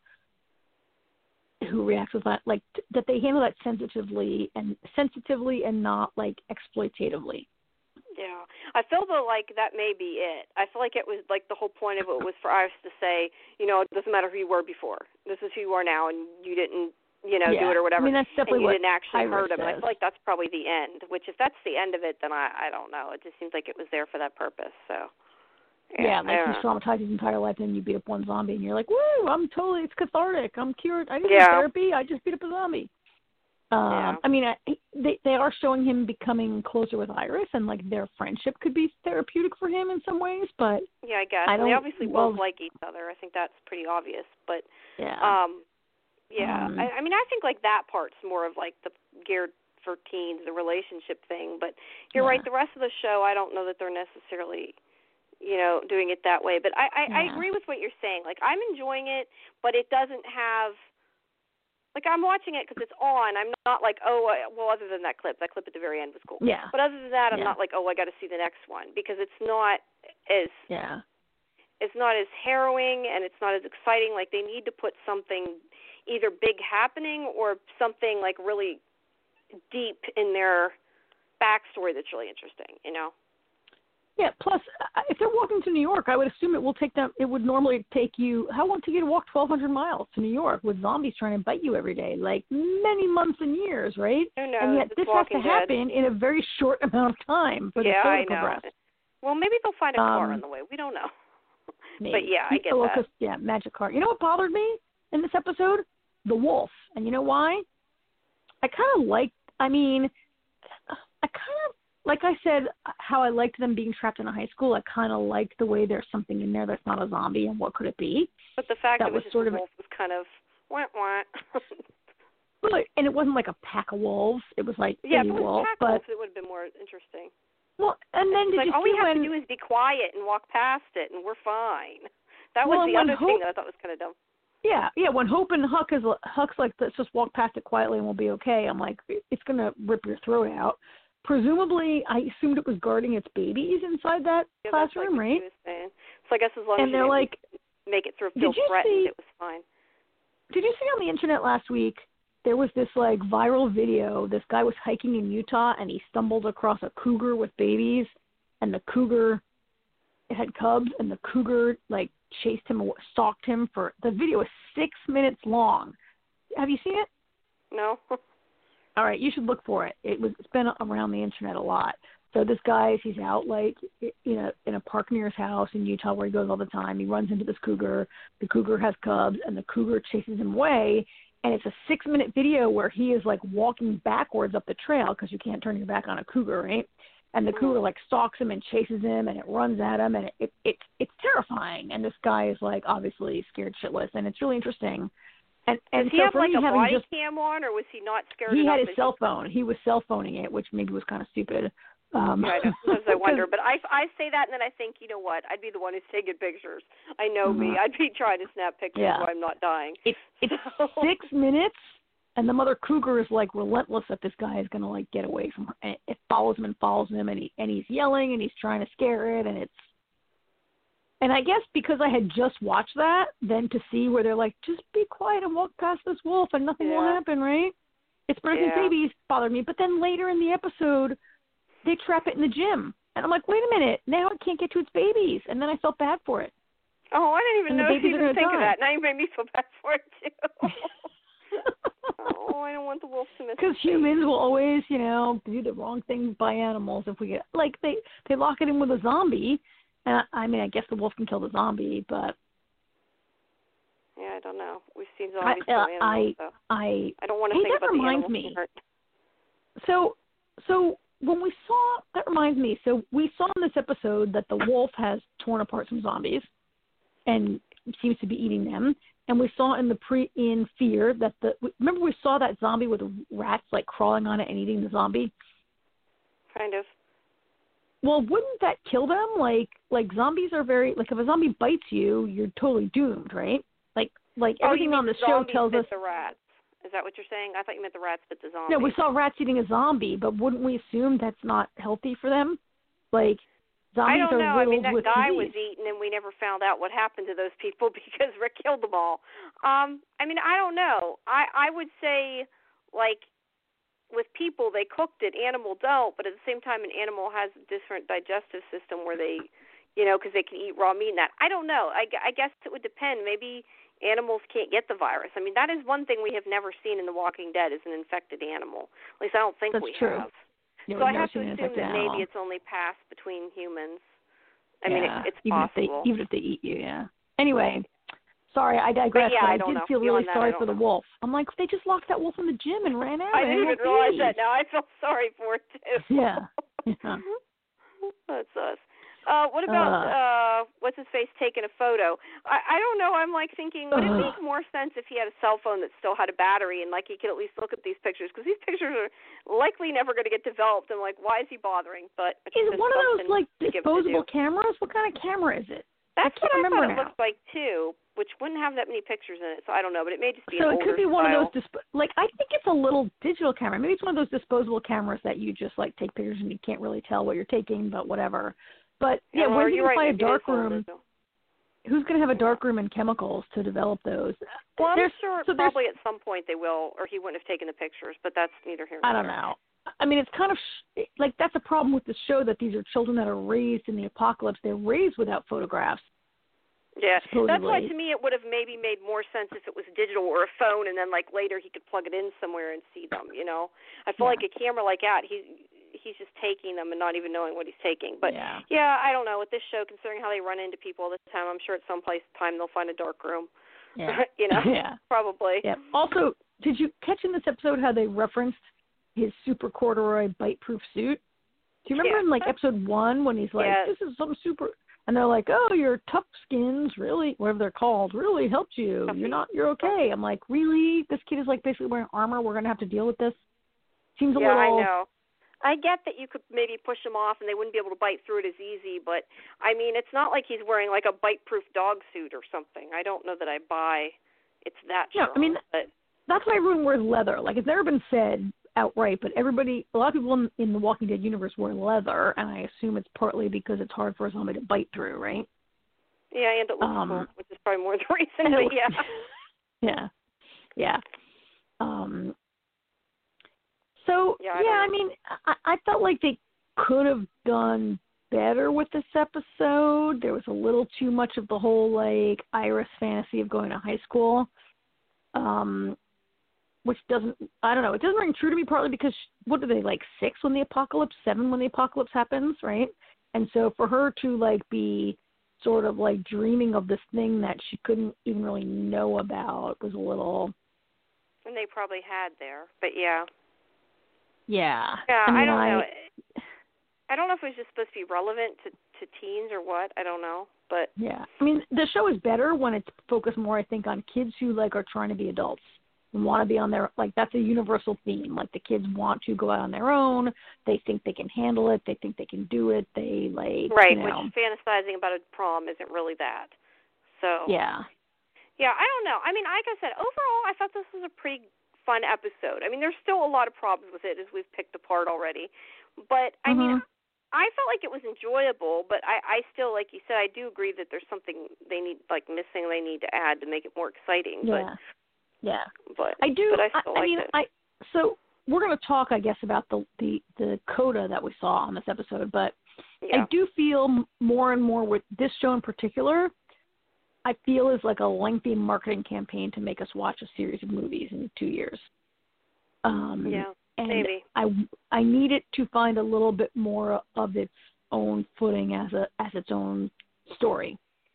who reacts with that, like, t- that they handle that sensitively and sensitively and not, like, exploitatively. Yeah. I feel though like that may be it. I feel like it was like the whole point of it was for Iris to say, you know, it doesn't matter who you were before. This is who you are now, and you didn't, you know, yeah. do it or whatever. I mean, that's definitely and you what didn't actually Iris hurt him. says. And I feel like that's probably the end, which if that's the end of it, then I, I don't know. It just seems like it was there for that purpose. So, yeah, yeah, like he's know. traumatized his entire life, and you beat up one zombie, and you're like, woo, I'm totally, it's cathartic. I'm cured. I didn't yeah. do therapy. I just beat up a zombie. Um, yeah. I mean, I, they they are showing him becoming closer with Iris, and like their friendship could be therapeutic for him in some ways. But yeah, I guess I don't they obviously love, both like each other. I think that's pretty obvious. But yeah, um, yeah. Um, I, I mean, I think like that part's more of like the geared for teens, the relationship thing. But you're yeah. right. The rest of the show, I don't know that they're necessarily, you know, doing it that way. But I I, yeah. I agree with what you're saying. Like, I'm enjoying it, but it doesn't have. Like, I'm watching it because it's on. I'm not like, oh, I, well, other than that clip. That clip at the very end was cool. Yeah. But other than that, I'm yeah. not like, oh, I got to see the next one, because it's not as yeah. it's not as harrowing and it's not as exciting. Like, they need to put something either big happening or something like really deep in their backstory that's really interesting, you know? Yeah, plus, if they're walking to New York, I would assume it will take them, it would normally take you, how long to you to walk twelve hundred miles to New York with zombies trying to bite you every day? Like, many months and years, right? Who knows? And yet this has to Dead. happen in a very short amount of time for yeah, the show I to know. progress. Well, maybe they'll find a car um, on the way. We don't know. Maybe. But, yeah, I get well, that. Cause, yeah, magic car. You know what bothered me in this episode? The wolf. And you know why? I kind of like, I mean, I kind of, like I said, how I liked them being trapped in a high school, I kind of liked the way there's something in there that's not a zombie, and what could it be? But the fact that it was, was just sort a of wolf was kind of wah wah. Well, and it wasn't like a pack of wolves. It was like yeah, a if it was wolf, pack but wolves, it would have been more interesting. Well, and then it's did like you all see we have when, to do is be quiet and walk past it, and we're fine. That well, was the when other Hope, thing that I thought was kind of dumb. Yeah, yeah. When Hope and Huck is Huck's like, let's just walk past it quietly and we'll be okay. I'm like, it's gonna rip your throat out. Presumably, I assumed it was guarding its babies inside that yeah, classroom, like right? What was saying. So I guess as long and as they're you like, make it sort of feel did you threatened, see, it was fine. Did you see on the internet last week? There was this like viral video. This guy was hiking in Utah and he stumbled across a cougar with babies, and the cougar it had cubs, and the cougar like chased him, stalked him for. The video is six minutes long. Have you seen it? No. All right, you should look for it. It was it's been around the internet a lot. So this guy, he's out like you know in a park near his house in Utah where he goes all the time. He runs into this cougar. The cougar has cubs, and the cougar chases him away. And it's a six-minute video where he is like walking backwards up the trail because you can't turn your back on a cougar, right? And the cougar like stalks him and chases him, and it runs at him, and it, it it's it's terrifying. And this guy is like obviously scared shitless, and it's really interesting. And and Does he so have for like me, a having body just, cam on, or was he not scared? He enough had his cell phone. He was cell phoning it, which maybe was kind of stupid. Um, yeah, I know. Sometimes I wonder, but I, I say that, and then I think, you know what? I'd be the one who's taking pictures. I know mm-hmm. me. I'd be trying to snap pictures yeah. while I'm not dying. It, it's so. six minutes, and the mother cougar is like relentless that this guy is gonna like get away from her. And it follows him and follows him, and he and he's yelling and he's trying to scare it, and it's. And I guess because I had just watched that, then to see where they're like, just be quiet and walk past this wolf, and nothing yeah. will happen, right? It's birthing yeah. babies bothered me, but then later in the episode. They trap it in the gym. And I'm like, wait a minute, now it can't get to its babies. And then I felt bad for it. Oh, I didn't even and know you even think die. of that. Now you made me feel bad for it, too. oh, I don't want the wolf to miss Because humans will always, you know, do the wrong thing by animals if we get, like, they, they lock it in with a zombie. And, I, I mean, I guess the wolf can kill the zombie, but. Yeah, I I don't know. We've seen zombies I, uh, kill animals, I, so I, I don't want to hey, think that about the reminds animals me. being hurt. So, so when we saw, that reminds me, so we saw in this episode that the wolf has torn apart some zombies and seems to be eating them. And we saw in the pre, in Fear that the, remember we saw that zombie with rats like crawling on it and eating the zombie? Kind of. Well, wouldn't that kill them? Like, like zombies are very, like if a zombie bites you, you're totally doomed, right? Like, like Oh, everything you mean on the the show zombies tells bit us. the rats. Is that what you're saying? I thought you meant the rats bit the zombies. No, we saw rats eating a zombie, but wouldn't we assume that's not healthy for them? Like, zombies I don't are know. I mean, riddled that with guy disease. was eaten, and we never found out what happened to those people because Rick killed them all. Um, I mean, I don't know. I, I would say, like, with people, they cooked it. Animal don't, but at the same time, an animal has a different digestive system where they, you know, because they can eat raw meat and that. I don't know. I, I guess it would depend. Maybe animals can't get the virus. I mean, that is one thing we have never seen in The Walking Dead is an infected animal. At least I don't think That's we true. have. Yeah, so I we've never have to seen an assume infected that animal. maybe it's only passed between humans. I yeah, mean, it, it's even possible. If they, even if they eat you, yeah. Anyway, sorry, I digress, but, yeah, but I, I, don't did know. feel Beyond really that, sorry I don't for the know. wolf. I'm like, they just locked that wolf in the gym and ran out. I didn't even realize that now. I feel sorry for it, too. Yeah. yeah. That's us. Uh, what about, uh, uh, what's-his-face taking a photo? I, I don't know. I'm, like, thinking, would uh, it make more sense if he had a cell phone that still had a battery and, like, he could at least look at these pictures? Because these pictures are likely never going to get developed. And, like, why is he bothering? But is it one of those, like, disposable to cameras? What kind of camera is it? That's I can't what I remember thought it now. looked like, too, which wouldn't have that many pictures in it. So I don't know, but it may just be so an it older could be one style. of those, disp- like, I think it's a little digital camera. Maybe it's one of those disposable cameras that you just, like, take pictures and you can't really tell what you're taking, but whatever. But, yeah, yeah, where's he going to right, find a dark room? Who's going to have a dark room and chemicals to develop those? Well, there's, I'm sure so probably at some point they will, or he wouldn't have taken the pictures, but that's neither here nor I don't there. know. I mean, it's kind of, sh- like, that's a problem with the show, that these are children that are raised in the apocalypse. They're raised without photographs. Yeah, supposedly. That's why to me it would have maybe made more sense if it was digital or a phone, and then like later he could plug it in somewhere and see them. You know, I feel yeah. like a camera like that, he he's just taking them and not even knowing what he's taking. But yeah, yeah I don't know with this show, considering how they run into people all the time. I'm sure at some place time they'll find a dark room. Yeah, you know, yeah, probably. Yeah. Also, did you catch in this episode how they referenced his super corduroy bite-proof suit? Do you remember yeah. in like episode one when he's like, yeah. "This is some super." And they're like, "Oh, your tough skins really, whatever they're called, really helped you. Tuffy. You're not, you're okay." I'm like, really? This kid is like basically wearing armor. We're gonna have to deal with this. Seems a yeah, little. I know. I get that you could maybe push him off and they wouldn't be able to bite through it as easy, but I mean, it's not like he's wearing like a bite-proof dog suit or something. I don't know that I buy it's that Yeah, strong. I mean, but that's why everyone wears leather. Like, it's never been said outright, but everybody, a lot of people in, in the Walking Dead universe wear leather, and I assume it's partly because it's hard for a zombie to bite through, right? Yeah, and it looks um, cool, which is probably more the reason, but looks, yeah. yeah. Yeah. Um, so, yeah, I, yeah, I mean, I, I felt like they could have done better with this episode. There was a little too much of the whole, like, Iris fantasy of going to high school, um, which doesn't, I don't know, it doesn't ring true to me, partly because, what are they, like, six when the apocalypse, seven when the apocalypse happens, right? And so for her to, like, be sort of, like, dreaming of this thing that she couldn't even really know about was a little... And they probably had there, but yeah. Yeah. Yeah, I, mean, I don't I, know. I don't know if it was just supposed to be relevant to, to teens or what. I don't know, but... Yeah. I mean, the show is better when it's focused more, I think, on kids who, like, are trying to be adults and want to be on their... Like, that's a universal theme. Like, the kids want to go out on their own. They think they can handle it. They think they can do it. They, like, Right, you know... which fantasizing about a prom isn't really that. So... Yeah. Yeah, I don't know. I mean, like I said, overall, I thought this was a pretty fun episode. I mean, there's still a lot of problems with it, as we've picked apart already. But, I mm-hmm. mean, I felt like it was enjoyable, but I, I still, like you said, I do agree that there's something they need, like, missing they need to add to make it more exciting. Yeah. But, yeah. But I do. But I, still I, I liked mean, it. I... So, we're going to talk, I guess, about the, the, the coda that we saw on this episode, but yeah. I do feel more and more with this show in particular, I feel is like a lengthy marketing campaign to make us watch a series of movies in two years. Um, yeah, and maybe. I, I need it to find a little bit more of its own footing as a as its own story.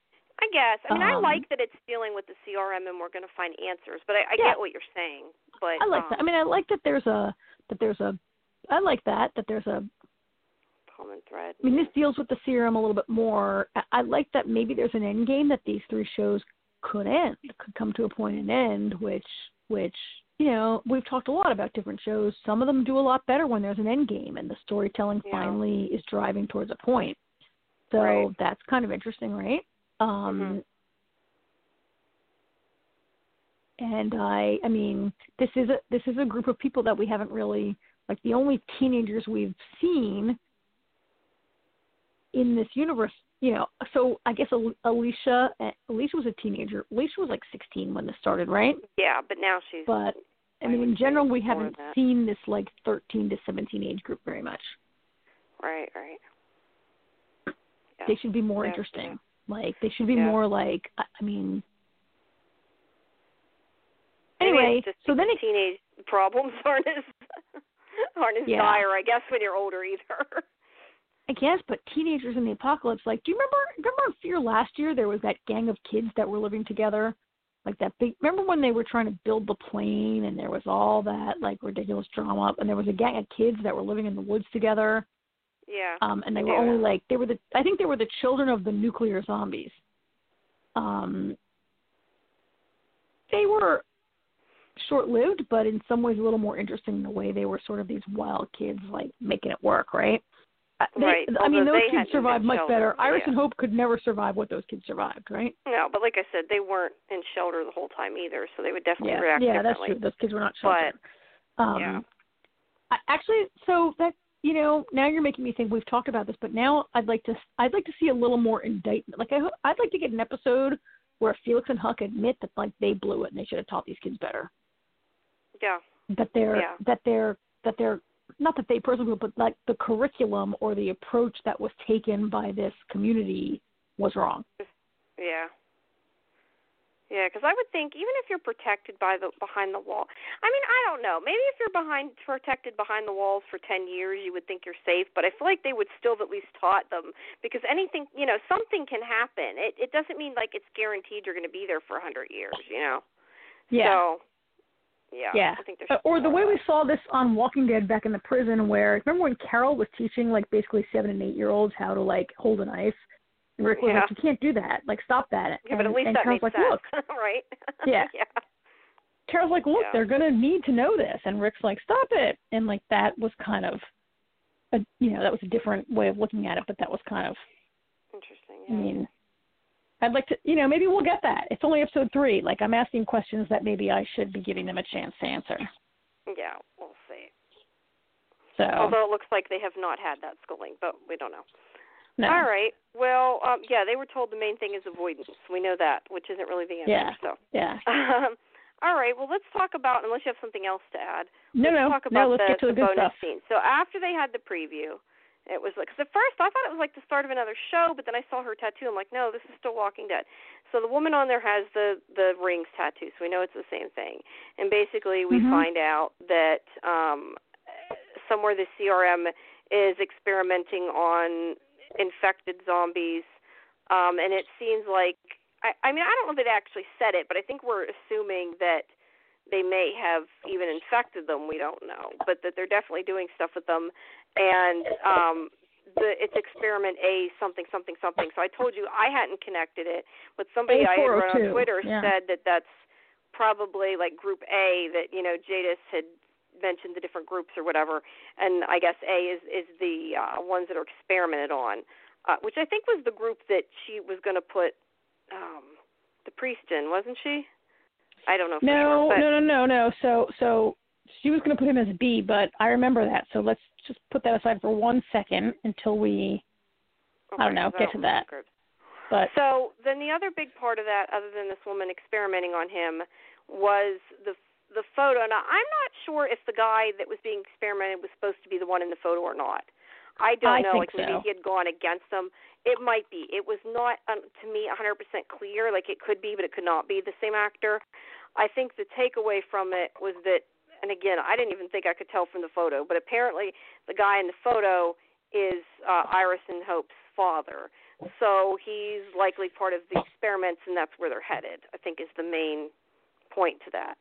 I guess. I mean, um, I like that it's dealing with the C R M and we're going to find answers, but I, I yeah. get what you're saying. But I like um, that. I mean, I like that there's a that there's a I like that that there's a common thread. I mean, this deals with the C R M a little bit more. I, I like that maybe there's an end game that these three shows could end, could come to a point and end, which which you know, we've talked a lot about different shows. Some of them do a lot better when there's an end game and the storytelling Yeah. finally is driving towards a point. So Right. that's kind of interesting, right? Um, mm-hmm. And I, I mean, this is a this is a group of people that we haven't really, like, the only teenagers we've seen in this universe. You know, so I guess Alicia, Alicia was a teenager. Alicia was like sixteen when this started, right? Yeah, but now she's. But I, I mean, would in general, say we more haven't than that. seen this like thirteen to seventeen age group very much. Right, right. Yeah. They should be more Yeah, interesting. yeah. Like, they should be Yeah. more like, I, I mean. Maybe Anyway, it's just so then it, teenage problems aren't as aren't as Yeah. dire, I guess, when you're older either. I guess, but teenagers in the apocalypse, like, do you remember, remember in Fear last year, there was that gang of kids that were living together? Like that big, remember when they were trying to build the plane and there was all that, like, ridiculous drama, and there was a gang of kids that were living in the woods together? Yeah. Um, and they I were do. only, like, they were the, I think they were the children of the nuclear zombies. Um, they were short-lived, but in some ways a little more interesting in the way they were sort of these wild kids, like, making it work, right? They, Right. I mean, Although those they kids hadn't survived been much sheltered, better. Iris yeah. and Hope could never survive what those kids survived, right? No, but like I said, they weren't in shelter the whole time either, so they would definitely Yeah, react yeah, that's differently. true. Those kids were not sheltered. But, um, yeah. I, actually, so that, you know, now you're making me think. We've talked about this, but now I'd like to, I'd like to see a little more indictment. Like, I, ho- I'd like to get an episode where Felix and Huck admit that, like, they blew it and they should have taught these kids better. Yeah. That they're, Yeah. that they're, that they're. Not that they personally, but like the curriculum or the approach that was taken by this community was wrong. Yeah. Yeah, because I would think even if you're protected by the behind the wall, I mean, I don't know. Maybe if you're behind protected behind the walls for ten years, you would think you're safe. But I feel like they would still have at least taught them, because anything, you know, something can happen. It it doesn't mean like it's guaranteed you're going to be there for a hundred years, you know. Yeah. So. Yeah, yeah. I think Uh, or the way we saw this on Walking Dead back in the prison, where remember when Carol was teaching like basically seven and eight year olds how to like hold a knife, and Rick was yeah. like, "You can't do that. Like, stop that." Yeah, and, but at least and that Carol's made like, sense, "Look, right?" Yeah. yeah. Carol's like, "Look, Yeah. they're gonna need to know this," and Rick's like, "Stop it!" And like that was kind of, a, you know, that was a different way of looking at it, but that was kind of Interesting. I Yeah. mean. I'd like to, you know, maybe we'll get that. It's only episode three. Like, I'm asking questions that maybe I should be giving them a chance to answer. Yeah, we'll see. So, Although it looks like they have not had that schooling, but we don't know. no. All right. Well, um, yeah, they were told the main thing is avoidance. We know that, which isn't really the answer. Yeah. So. Yeah. Um, all right. Well, let's talk about, unless you have something else to add. No, let's no. talk about no, let's the, get to the, the good bonus stuff. scene. So after they had the preview, it was like, because at first I thought it was like the start of another show, but then I saw her tattoo. I'm like, no, this is still Walking Dead. So the woman on there has the the rings tattoo, so we know it's the same thing. And basically, we Mhm. find out that um, somewhere the C R M is experimenting on infected zombies, um, and it seems like, I, I mean, I don't know if they actually said it, but I think we're assuming that they may have even infected them. We don't know, but that they're definitely doing stuff with them. And um, the it's experiment A something something something. So I told you I hadn't connected it, but somebody I had read on Twitter yeah. said that that's probably like Group A. That, you know, Jadis had mentioned the different groups or whatever, and I guess A is is the uh, ones that are experimented on, uh, which I think was the group that she was going to put um, the priest in, wasn't she? I don't know for no, sure. But no, no, no, no. So, so she was going to put him as B, but I remember that. So let's just put that aside for one second until we, okay, I don't know, get to that. But so then the other big part of that, other than this woman experimenting on him, was the the photo. Now, I'm not sure if the guy that was being experimented was supposed to be the one in the photo or not. I don't I know. think Like, maybe so. he had gone against them. It might be. It was not, um, to me, one hundred percent clear. Like, it could be, but it could not be the same actor. I think the takeaway from it was that, and again, I didn't even think I could tell from the photo, but apparently the guy in the photo is uh, Iris and Hope's father. So he's likely part of the experiments, and that's where they're headed, I think is the main point to that.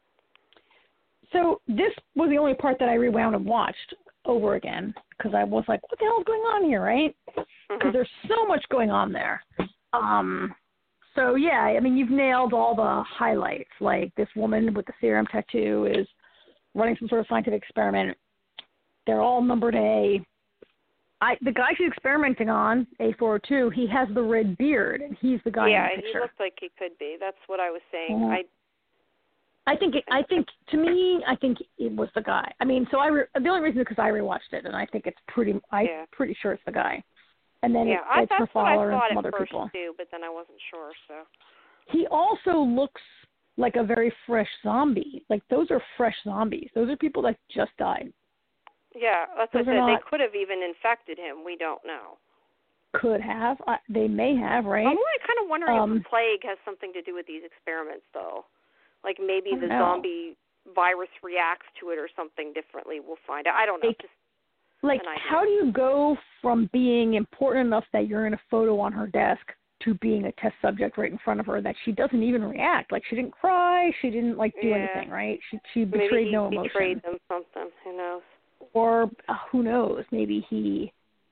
So this was the only part that I rewound and watched over again because I was like, what the hell is going on here, right? Because Mm-hmm. there's so much going on there. Um, so, yeah, I mean, you've nailed all the highlights. Like this woman with the serum tattoo is running some sort of scientific experiment. They're all numbered A. I, the guy she's experimenting on, A four oh two, he has the red beard, and he's the guy yeah, in the picture. he looks like he could be. That's what I was saying. Mhm. I I think, it, I think to me, I think it was the guy. I mean, so I re, the only reason is because I rewatched it, and I think it's pretty. I'm yeah. pretty sure it's the guy. And then yeah, it, I, it's that's her what I father and thought some at other first people. too, but then I wasn't sure. So He also looks like a very fresh zombie. Like those are fresh zombies. Those are people that just died. yeah, that's Those what are I said. not- They could have even infected him. We don't know. Could have. Uh, they may have, right? I'm really kind of wondering Um, if the plague has something to do with these experiments, though. Like maybe I don't the know. zombie virus reacts to it or something differently. We'll find out. I don't know. Like, Just like an idea. how do you go from being important enough that you're in a photo on her desk to being a test subject right in front of her that she doesn't even react? Like she didn't cry, she didn't like do Yeah. anything, right? She she maybe betrayed he no emotion. betrayed them something. Who knows? Or uh, who knows? Maybe he.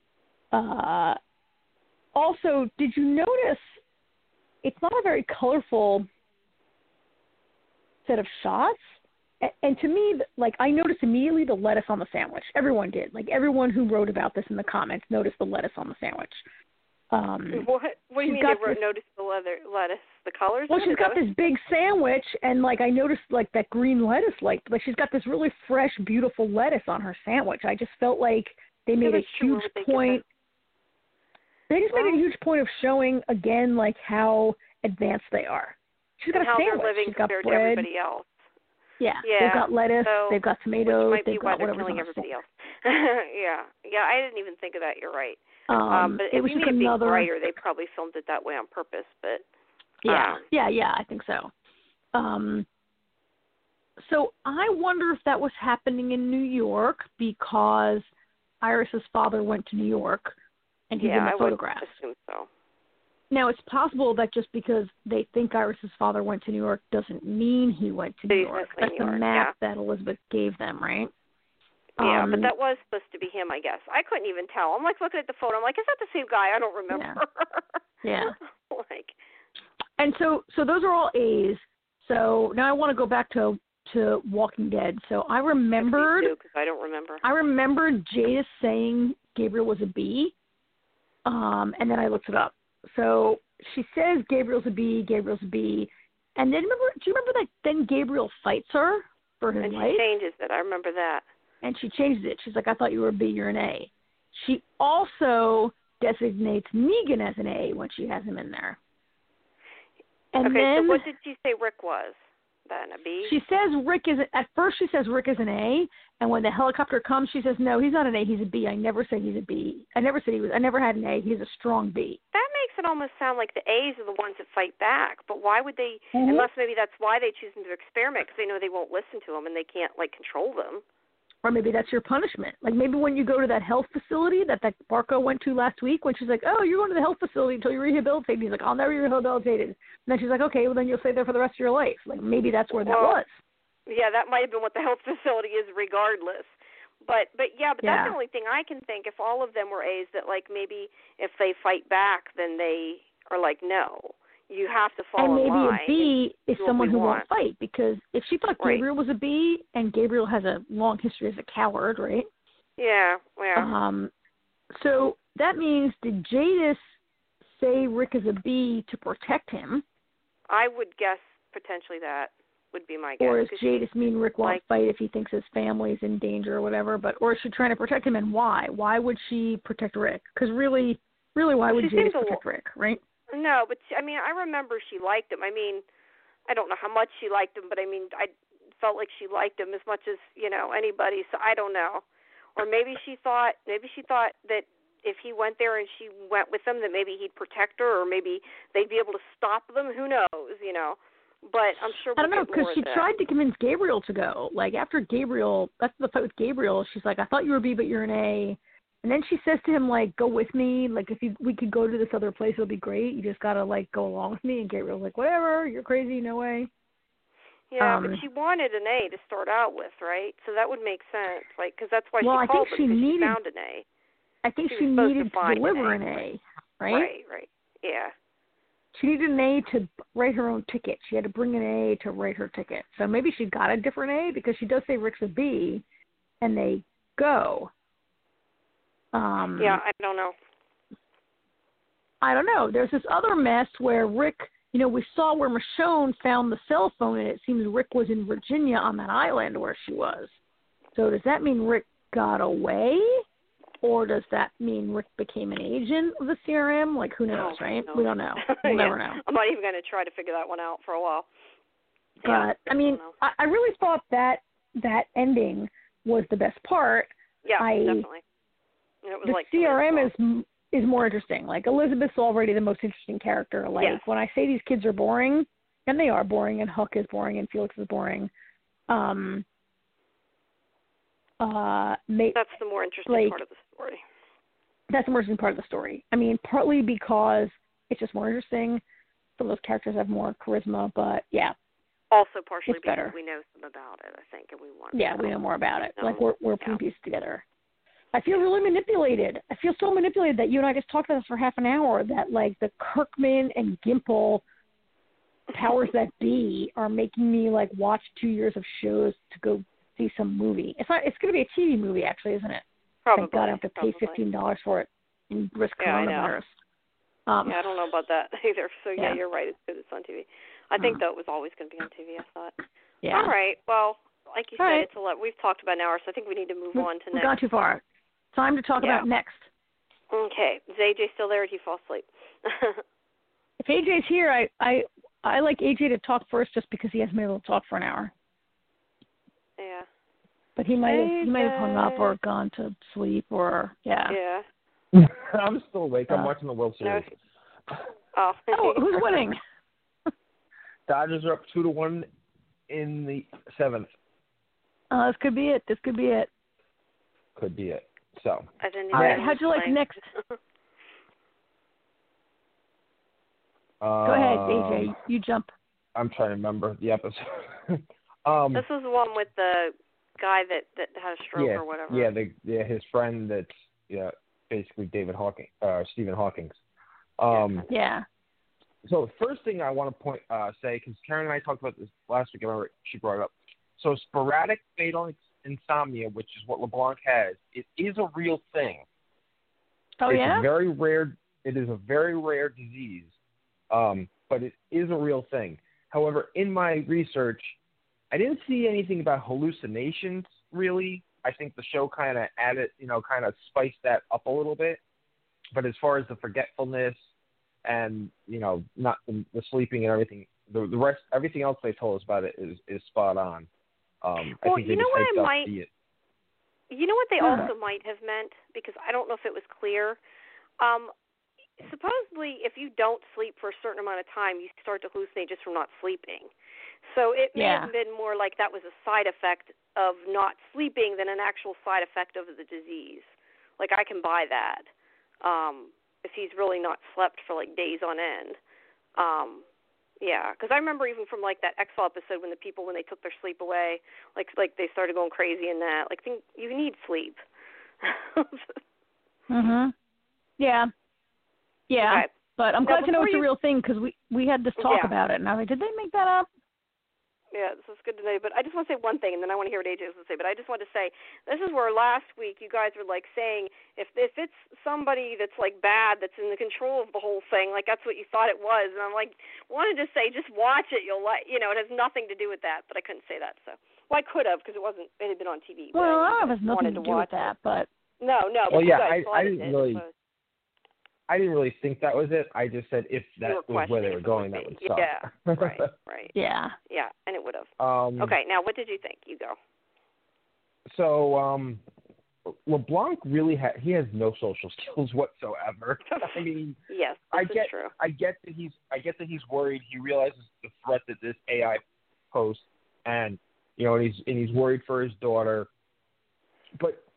Uh, also, did you notice? It's not a very colorful set of shots. And, and to me, like I noticed immediately the lettuce on the sandwich. Everyone did. Like everyone who wrote about this in the comments noticed the lettuce on the sandwich. Um, What? What do you she's mean got they wrote, this- noticed the leather, lettuce, the colors? Well, of she's it? got this big sandwich, and like I noticed, like that green lettuce, like like she's got this really fresh, beautiful lettuce on her sandwich. I just felt like they made Yeah, a that's true. huge Where would they get point. They just made Well- a huge point of showing again, like how advanced they are. She's got and a how sandwich. they're living she's got compared bread. to everybody else. Yeah, Yeah, they've got lettuce. so- they've got Which tomatoes. might They've be why got they're whatever's killing on the everybody sandwich. else. yeah, yeah. I didn't even think of that. You're right. Um, Um, but it if was you just made it another. be brighter, they probably filmed it that way on purpose. But Yeah, um, yeah, yeah, I think so. Um, so I wonder if that was happening in New York because Iris's father went to New York and he's yeah, in the I photograph. would assume so. Now, it's possible that just because they think Iris's father went to New York doesn't mean he went to New He's York. definitely That's New the York, map that Elizabeth gave them, right? Yeah, Um, but that was supposed to be him, I guess. I couldn't even tell. I'm like looking at the photo. I'm like, is that the same guy? I don't remember. Yeah. like, And so, so those are all A's. So now I want to go back to to Walking Dead. So I remembered, because I don't remember. I remembered Jadis saying Gabriel was a B, um, and then I looked it up. So she says Gabriel's a B, Gabriel's a B, and then remember, do you remember that then Gabriel fights her for his And life? she changes it. I remember that. And she changes it. She's like, I thought you were a B, you're an A. She also designates Negan as an A when she has him in there. And okay, then so what did she say Rick was then? A B? she says Rick is, at first she says Rick is an A, and when the helicopter comes, she says, no, he's not an A, he's a B. I never said he's a B. I never said he was, I never had an A. He's a strong B. That makes it almost sound like the A's are the ones that fight back. But why would they, Mhm. unless maybe that's why they choose them to experiment, because they know they won't listen to them and they can't, like, control them. Or maybe that's your punishment. Like maybe when you go to that health facility that that Barco went to last week, when she's like, oh, you're going to the health facility until you're rehabilitated. He's like, I'll never be rehabilitated. And then she's like, okay, well then you'll stay there for the rest of your life. Like maybe that's where that Well, was. Yeah, that might have been what the health facility is regardless. But, but yeah, but Yeah. that's the only thing I can think. If all of them were A's, that, like, maybe if they fight back, then they are like, no, you have to fall And maybe in line. a B is do what someone we who want. won't fight, because if she thought Right. Gabriel was a B, and Gabriel has a long history as a coward, right? Yeah, yeah. Um, so that means did Jadis say Rick is a B to protect him, I would guess potentially that would be my guess. or does 'cause she- Jadis mean Rick won't like- fight if he thinks his family's in danger or whatever? But or is she trying to protect him, and why? Why would she protect Rick? Because really, really, why would She Jadis seems a protect Rick, right? No, but she, I mean, I remember she liked him. I mean, I don't know how much she liked him, but I mean, I felt like she liked him as much as, you know, anybody. So I don't know. Or maybe she thought, maybe she thought that if he went there and she went with him, that maybe he'd protect her, or maybe they'd be able to stop them. Who knows, you know? But I'm sure I we'll don't know, get more because she of that. tried to convince Gabriel to go. Like, after Gabriel, that's the fight with Gabriel, she's like, I thought you were a B, but you're an A. And then she says to him, like, go with me. Like, if you, we could go to this other place, it'll be great. You just got to, like, go along with me. And Gabriel's like, whatever, you're crazy, no way. Yeah, um, but she wanted an A to start out with, right? So that would make sense, like, because that's why well, she I called think them, she because needed, she found an A. I think she she, was supposed needed to find to deliver an an A. A, right? Right, right, yeah. She needed an A to write her own ticket. She had to bring an A to write her ticket. So maybe she got a different A because she does say Rick's a B, and they go. Um, yeah, I don't know. I don't know. There's this other mess where Rick, you know, we saw where Michonne found the cell phone, and it seems Rick was in Virginia on that island where she was. So does that mean Rick got away? Or does that mean Rick became an agent of the C R M? Like, who knows, oh, right? No. We don't know. We'll yeah. never know. I'm not even going to try to figure that one out for a while. But, yeah, I mean, I, I really thought that that ending was the best part. Yeah, I, definitely. And it was the like C R M is is more interesting. Like, Elizabeth's already the most interesting character. Like, yes. when I say these kids are boring, and they are boring, and Huck is boring, and Felix is boring, um, uh, ma- that's the more interesting like, part of the story. That's the more interesting part of the story. I mean, partly because it's just more interesting. Some of those characters have more charisma, but yeah. Also partially it's because better. we know some about it, I think, and we want Yeah, to we know more about it. know. Like, we're, we're putting yeah. pieces together. I feel really manipulated. I feel so manipulated that you and I just talked about this for half an hour, that, like, the Kirkman and Gimple powers that be are making me, like, watch two years of shows to go see some movie. It's not. It's going to be a T V movie, actually, isn't it? Probably. Thank God I have to pay probably. fifteen dollars for it and risk yeah, coronavirus. I Um, yeah, I don't know about that either. So, yeah, yeah. you're right. It's good it's on T V. I think, uh, though, it was always going to be on T V, I thought. Yeah. All right. Well, like you All said, right. it's a lot. We've talked about an hour, so I think we need to move We've, on to we've next. gone too far. Time to talk Yeah. about next. Okay. Is A J still there, or did he fall asleep? If A J's here, I, I I like A J to talk first just because he hasn't been able to talk for an hour. yeah. But he might have he might have A J. hung up or gone to sleep or yeah. Yeah. I'm still awake. I'm Uh, watching the World Series. No. Oh. Oh, who's winning? Dodgers are up two to one in the seventh. Uh, this could be it. This could be it. Could be it. So. I didn't All right. even How'd you like playing. next? Uh, Go ahead, A J. You jump. I'm trying to remember the episode. um, This was the one with the guy that, that had a stroke yeah, or whatever. Yeah, the, yeah, his friend that's yeah, basically David Hawking, uh, Stephen Hawking. Um, Yeah. So the first thing I want to point uh, say, because Karen and I talked about this last week, I remember she brought it up. So sporadic fatal insomnia, which is what LeBlanc has, it is a real thing. Oh it's yeah. A very rare. It is a very rare disease, um, but it is a real thing. However, in my research, I didn't see anything about hallucinations. Really, I think the show kind of added, you know, kind of spiced that up a little bit. But as far as the forgetfulness and, you know, not the, the sleeping and everything, the, the rest, everything else they told us about it is, is spot on. Um, well, I think they you know just what hyped I up might, the, you know what they Uh-huh. also might have meant, because I don't know if it was clear. Um, supposedly, if you don't sleep for a certain amount of time, you start to hallucinate just from not sleeping. So it may Yeah. have been more like that was a side effect of not sleeping than an actual side effect of the disease. Like, I can buy that. Um, if he's really not slept for, like, days on end. Um, yeah, because I remember even from, like, that X-File episode when the people, when they took their sleep away, like, like they started going crazy in that. Like, think, you need sleep. Mhm. Yeah. Yeah. Okay. But I'm Now, glad to know before it's a you- real thing because we we had this talk Yeah. about it, and I was like, did they make that up? Yeah, this is good to know. But I just want to say one thing, and then I want to hear what A J has to say. But I just want to say, this is where last week you guys were, like, saying if if it's somebody that's, like, bad, that's in the control of the whole thing, like, that's what you thought it was. And I'm, like, wanted to say just watch it. You'll like, you know, it has nothing to do with that. But I couldn't say that. So, well, I could have because it wasn't, it had been on T V. But Well, I, I don't know if it's nothing wanted to to do watch with that, it. but No, no. Well, but yeah, you guys I- thought I it didn't did, really- so I didn't really think that was it. I just said if you that were was where they questioning were if it going, would that be. would suck. Yeah, right, right. yeah. Yeah, and it would have. um, Okay, now what did you think? You go. So um, LeBlanc really ha- he has no social skills whatsoever. I mean, Yes, this I is get true. I get that he's I get that he's worried. He realizes the threat that this A I poses, and you know, and he's and he's worried for his daughter. But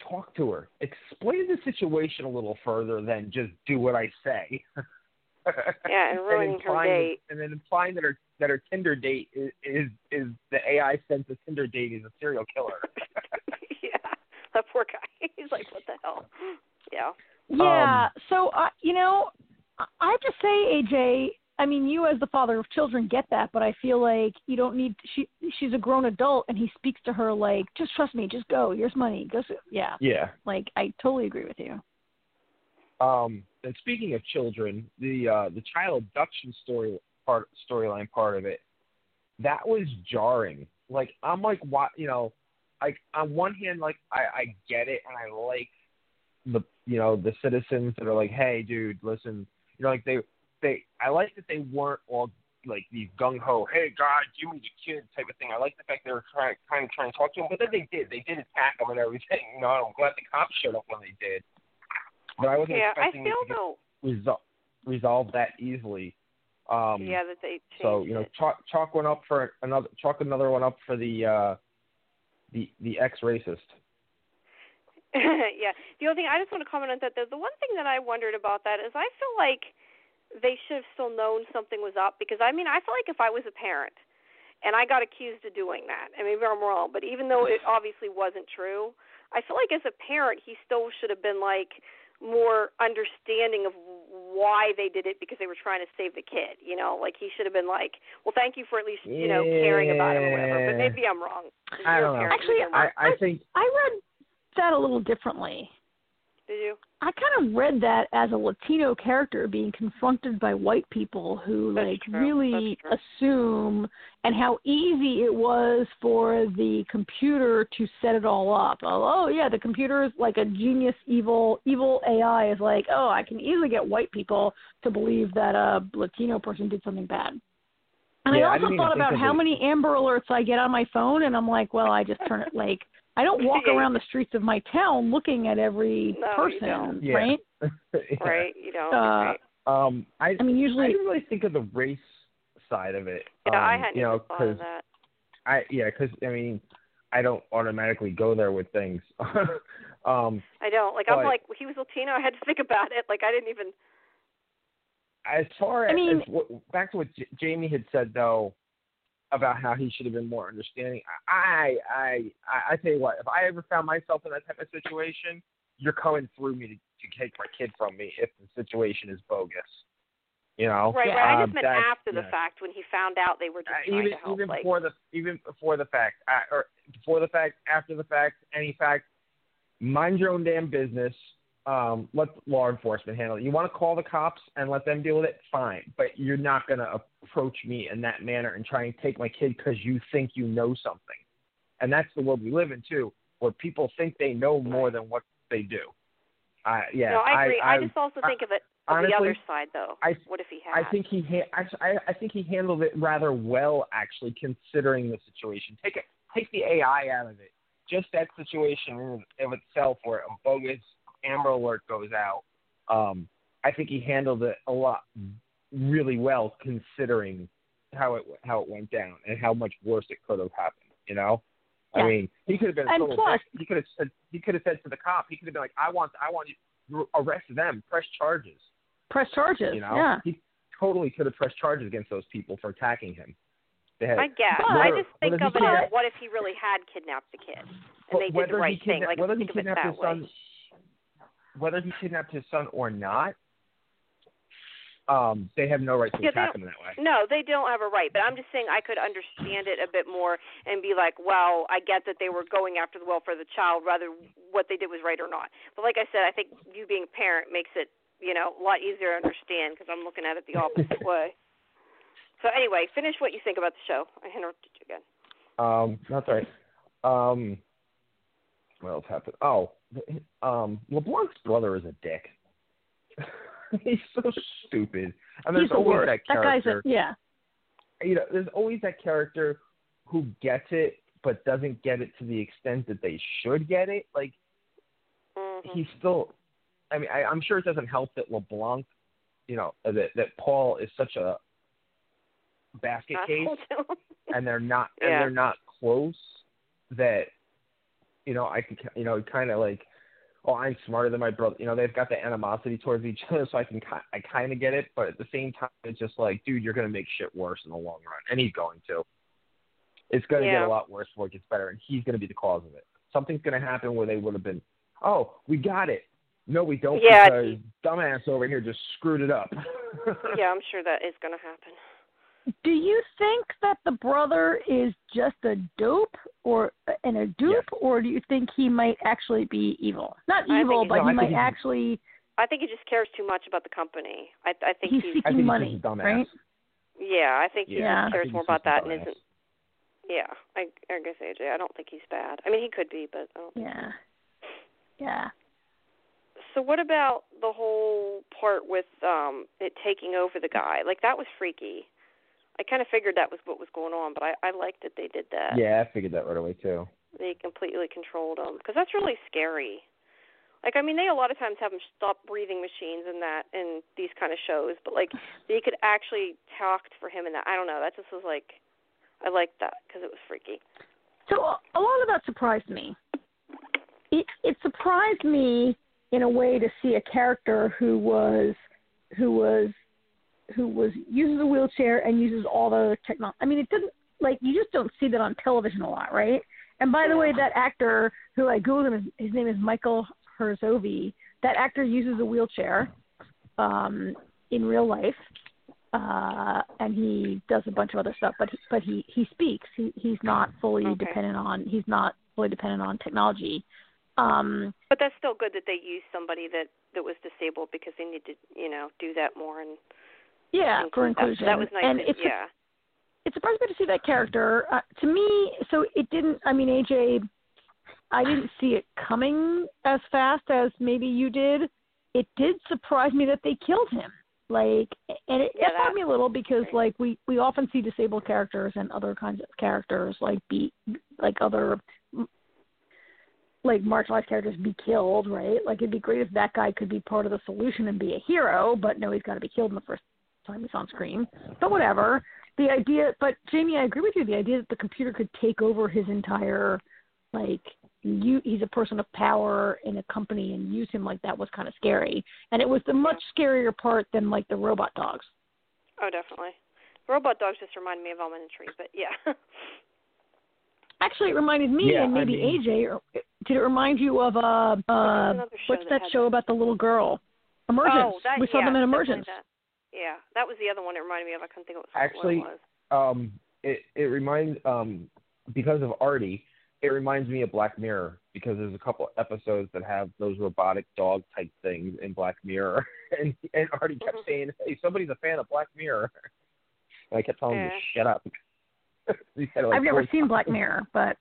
talk to her. Explain the situation a little further than just do what I say. Yeah, and ruining and her date. That, and then implying that her that her Tinder date is is, is the A I sense the Tinder date is a serial killer. Yeah, that poor guy. He's like, what the hell? Yeah. Yeah. Um, so uh, you know, I I have to say, A J. I mean, you as the father of children get that, but I feel like you don't need. She she's a grown adult, and he speaks to her like, just trust me, just go. Here's money. Go. Yeah. Yeah. Like I totally agree with you. Um, and speaking of children, the uh, the child abduction story part storyline part of it, that was jarring. Like I'm like, what you know, like on one hand, like I, I get it, and I like the you know the citizens that are like, hey, dude, listen, you know, like they they I like that they weren't all like these gung ho, hey, God, give me the kid type of thing. I like the fact they were trying kind of trying to talk to him, but then they did, they did attack him and everything. You know, I'm glad the cops showed up when they did. But I wasn't yeah, expecting I feel it to though, resol- resolve that easily. Um, yeah, that they changed so you know, it. chalk, chalk one up for another, chalk another one up for the uh, the the ex-racist. Yeah, the only thing I just want to comment on that. The, the one thing that I wondered about that is I feel like they should have still known something was up because I mean I feel like if I was a parent and I got accused of doing that, and maybe I'm wrong, but even though it obviously wasn't true, I feel like as a parent he still should have been like more understanding of why they did it because they were trying to save the kid, you know, like he should have been like, well, thank you for at least, you know, caring about him or whatever, but maybe I'm wrong. I You're don't know. a parent, Actually, you're I, wrong. I think I read that a little differently. Did you? I kind of read that as a Latino character being confronted by white people who That's like true. really That's assume, and how easy it was for the computer to set it all up. Oh, oh yeah, the computer is like a genius evil evil A I is like, oh, I can easily get white people to believe that a Latino person did something bad. And Yeah, I I also didn't even thought think about of how it. many Amber Alerts I get on my phone, and I'm like, well, I just turn it like I don't walk Yeah, you around the streets of my town looking at every No, you person, don't. Yeah. right? yeah. Right, you know, Uh, right. Um, I I mean, I usually, didn't really think of the race side of it. Yeah, um, I hadn't you know, even thought of because that. I yeah, because I mean, I don't automatically go there with things. um, I don't. Like, but I'm like, he was Latino, I had to think about it. Like, I didn't even. as far as, I mean- as what, back to what J- Jamie had said though about how he should have been more understanding. I I I, I tell you what, if I ever found myself in that type of situation, you're coming through me to, to take my kid from me if the situation is bogus. You know, Right, Yeah. right. I Um, just meant that's- after the yeah. fact when he found out they were just Uh, trying even to help. even like, before the even before the fact, uh, or before the fact, after the fact, any fact, mind your own damn business. Um, let law enforcement handle it. You want to call the cops and let them deal with it, fine. But you're not going to approach me in that manner and try and take my kid because you think you know something. And that's the world we live in too, where people think they know more than what they do. Uh, yeah, no, I agree. I, I, just also I, think of it of honestly, the other side, though. I, What if he had? I think he ha- actually, I, I think he handled it rather well, actually, considering the situation. Take it, take the A I out of it. Just that situation in of itself, where a bogus Amber Alert goes out. Um, I think he handled it a lot, really well, considering how it how it went down and how much worse it could have happened. You know, Yeah. I mean, he could have been a And total plus- dick. He could have said he could have said to the cop, he could have been like, I want, I want you to arrest them, press charges. press charges. You know, Yeah. he totally could have pressed charges against those people for attacking him. They had, I guess. But- I just think whether of he it as kidnapped- what if he really had kidnapped the kid and but they did whether the right he thing? kidnapped, Like, whether he think of it kidnapped that his way. son, whether he kidnapped his son or not, um, they have no right to Yeah, they attack don't- him that way. No, they don't have a right. But I'm just saying I could understand it a bit more and be like, well, I get that they were going after the welfare of the child, rather what they did was right or not. But like I said, I think you being a parent makes it, you know, a lot easier to understand because I'm looking at it the opposite way. So anyway, finish what you think about the show. I interrupted you again. Um, that's right. Um, what else happened? Oh, um, LeBlanc's brother is a dick. He's so stupid. And there's He's the always worst. that That guy's character. a, yeah. You know, there's always that character who gets it but doesn't get it to the extent that they should get it. Like, Mm-hmm. he's still. I mean, I, I'm sure it doesn't help that LeBlanc, you know, that that Paul is such a basket case, and they're not, and Yeah. they're not close. That, you know, I could, you know, kind of like oh, I'm smarter than my brother. You know, they've got the animosity towards each other, so I can I kind of get it. But at the same time, it's just like, dude, you're going to make shit worse in the long run. And he's going to. It's going to yeah. get a lot worse before it gets better, and he's going to be the cause of it. Something's going to happen where they would have been, oh, we got it. No, we don't, yeah, because dumbass over here just screwed it up. Yeah, I'm sure that is going to happen. Do you think that the brother is just a dope or and a dupe, Yes. or do you think he might actually be evil? Not I evil, think but no, he I might think actually. I think he just cares too much about the company. I, I think he's he's, seeking I think money, he's just a dumbass. right? yeah, I think he Yeah. just I cares think more he's about just a that and dumbass. isn't. Yeah, I, I guess A J. I don't think he's bad. I mean, he could be, but I don't think Yeah. Yeah. So what about the whole part with um it taking over the guy? Like, that was freaky. I kind of figured that was what was going on, but I, I liked that they did that. Yeah, I figured that right away, too. They completely controlled him. Because that's really scary. Like, I mean, they a lot of times have them stop breathing machines and that in these kind of shows, but, like, they could actually talk for him and that. I don't know. That just was, like, I liked that because it was freaky. So a lot of that surprised me. It it surprised me in a way to see a character who was who was who was uses a wheelchair and uses all the other technology. I mean, it didn't like you just don't see that on television a lot, right? And by the way, that actor who I googled him, his name is Michael Herzovi. That actor uses a wheelchair um, in real life, uh, and he does a bunch of other stuff. But he, but he he speaks. He he's not fully Okay. dependent on he's not fully dependent on technology. Um, But that's still good that they used somebody that, that was disabled because they need to, you know, do that more. And yeah, for include that. inclusion. So that was nice. And that- it's yeah. it surprised me to see that character. Uh, to me, so it didn't. I mean, A J, I didn't see it coming as fast as maybe you did. It did surprise me that they killed him. Like, and it, Yeah, it bothered that- me a little because, like, we we often see disabled characters and other kinds of characters, like be like other like marginalized characters be killed, right? Like, it'd be great if that guy could be part of the solution and be a hero, but no, he's got to be killed in the first time he's on screen. But whatever. The idea, but Jamie, I agree with you. The idea that the computer could take over his entire, like, you, he's a person of power in a company and use him like that was kind of scary. And it was the much scarier part than, like, the robot dogs. Oh, definitely. Robot dogs just remind me of Elementary, but yeah. Actually, it reminded me, Yeah, and maybe I mean, A J, or did it remind you of, uh, uh another show what's that that had show that. about the little girl? Emergence. Oh, that, we saw yeah, them in definitely Emergence. That. Yeah, that was the other one it reminded me of. I couldn't think of what, Actually, what it was. um, it it reminds um because of Artie, it reminds me of Black Mirror because there's a couple episodes that have those robotic dog type things in Black Mirror, and and Artie kept Mhm. saying, "Hey, somebody's a fan of Black Mirror," and I kept telling him Yeah. to shut up. He said it like I've never four seen times. Black Mirror, but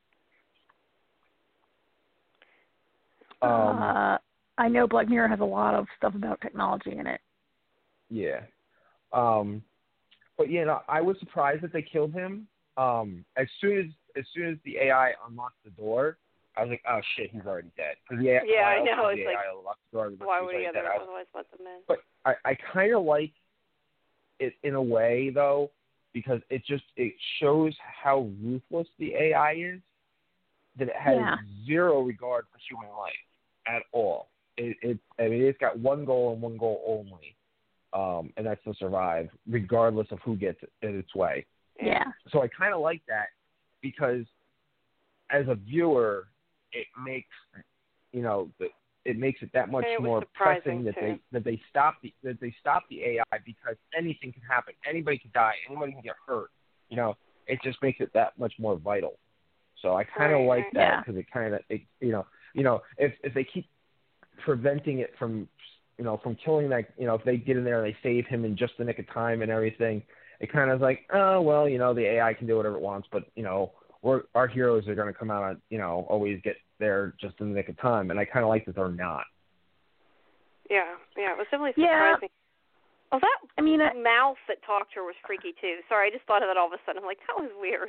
Um, uh, I know Black Mirror has a lot of stuff about technology in it. Yeah. Um, but yeah, no, I was surprised that they killed him. Um, as soon as as soon as the A I unlocked the door, I was like, oh shit, he's already dead. Because the A I, Yeah, I else know, did it's the like, A I unlocked the door, Why he's would already he dead. I was- otherwise let them in? But I, I kind of like it in a way though, because it just it shows how ruthless the A I is. That it has Yeah. zero regard for human life at all. It, it I mean, it's got one goal and one goal only, um, and that's to survive, regardless of who gets in its way. Yeah. So I kind of like that because, as a viewer, it makes you know the, it makes it that much And it was more surprising, pressing that too. they that they stop the that they stop the A I because anything can happen. Anybody can die. Anybody can get hurt. You know, it just makes it that much more vital. So I kind of Right, like right. that Yeah. because it kind of it you know you know if if they keep preventing it from you know from killing that you know if they get in there and they save him in just the nick of time and everything, it kind of is like, oh well, you know the A I can do whatever it wants, but you know we're our heroes are going to come out on you know always get there just in the nick of time, and I kind of like that they're not. Yeah, yeah, it was definitely Yeah. surprising. Oh, that I mean, I, mouth that talked to her was freaky too. Sorry, I just thought of that all of a sudden. I'm like, that was weird.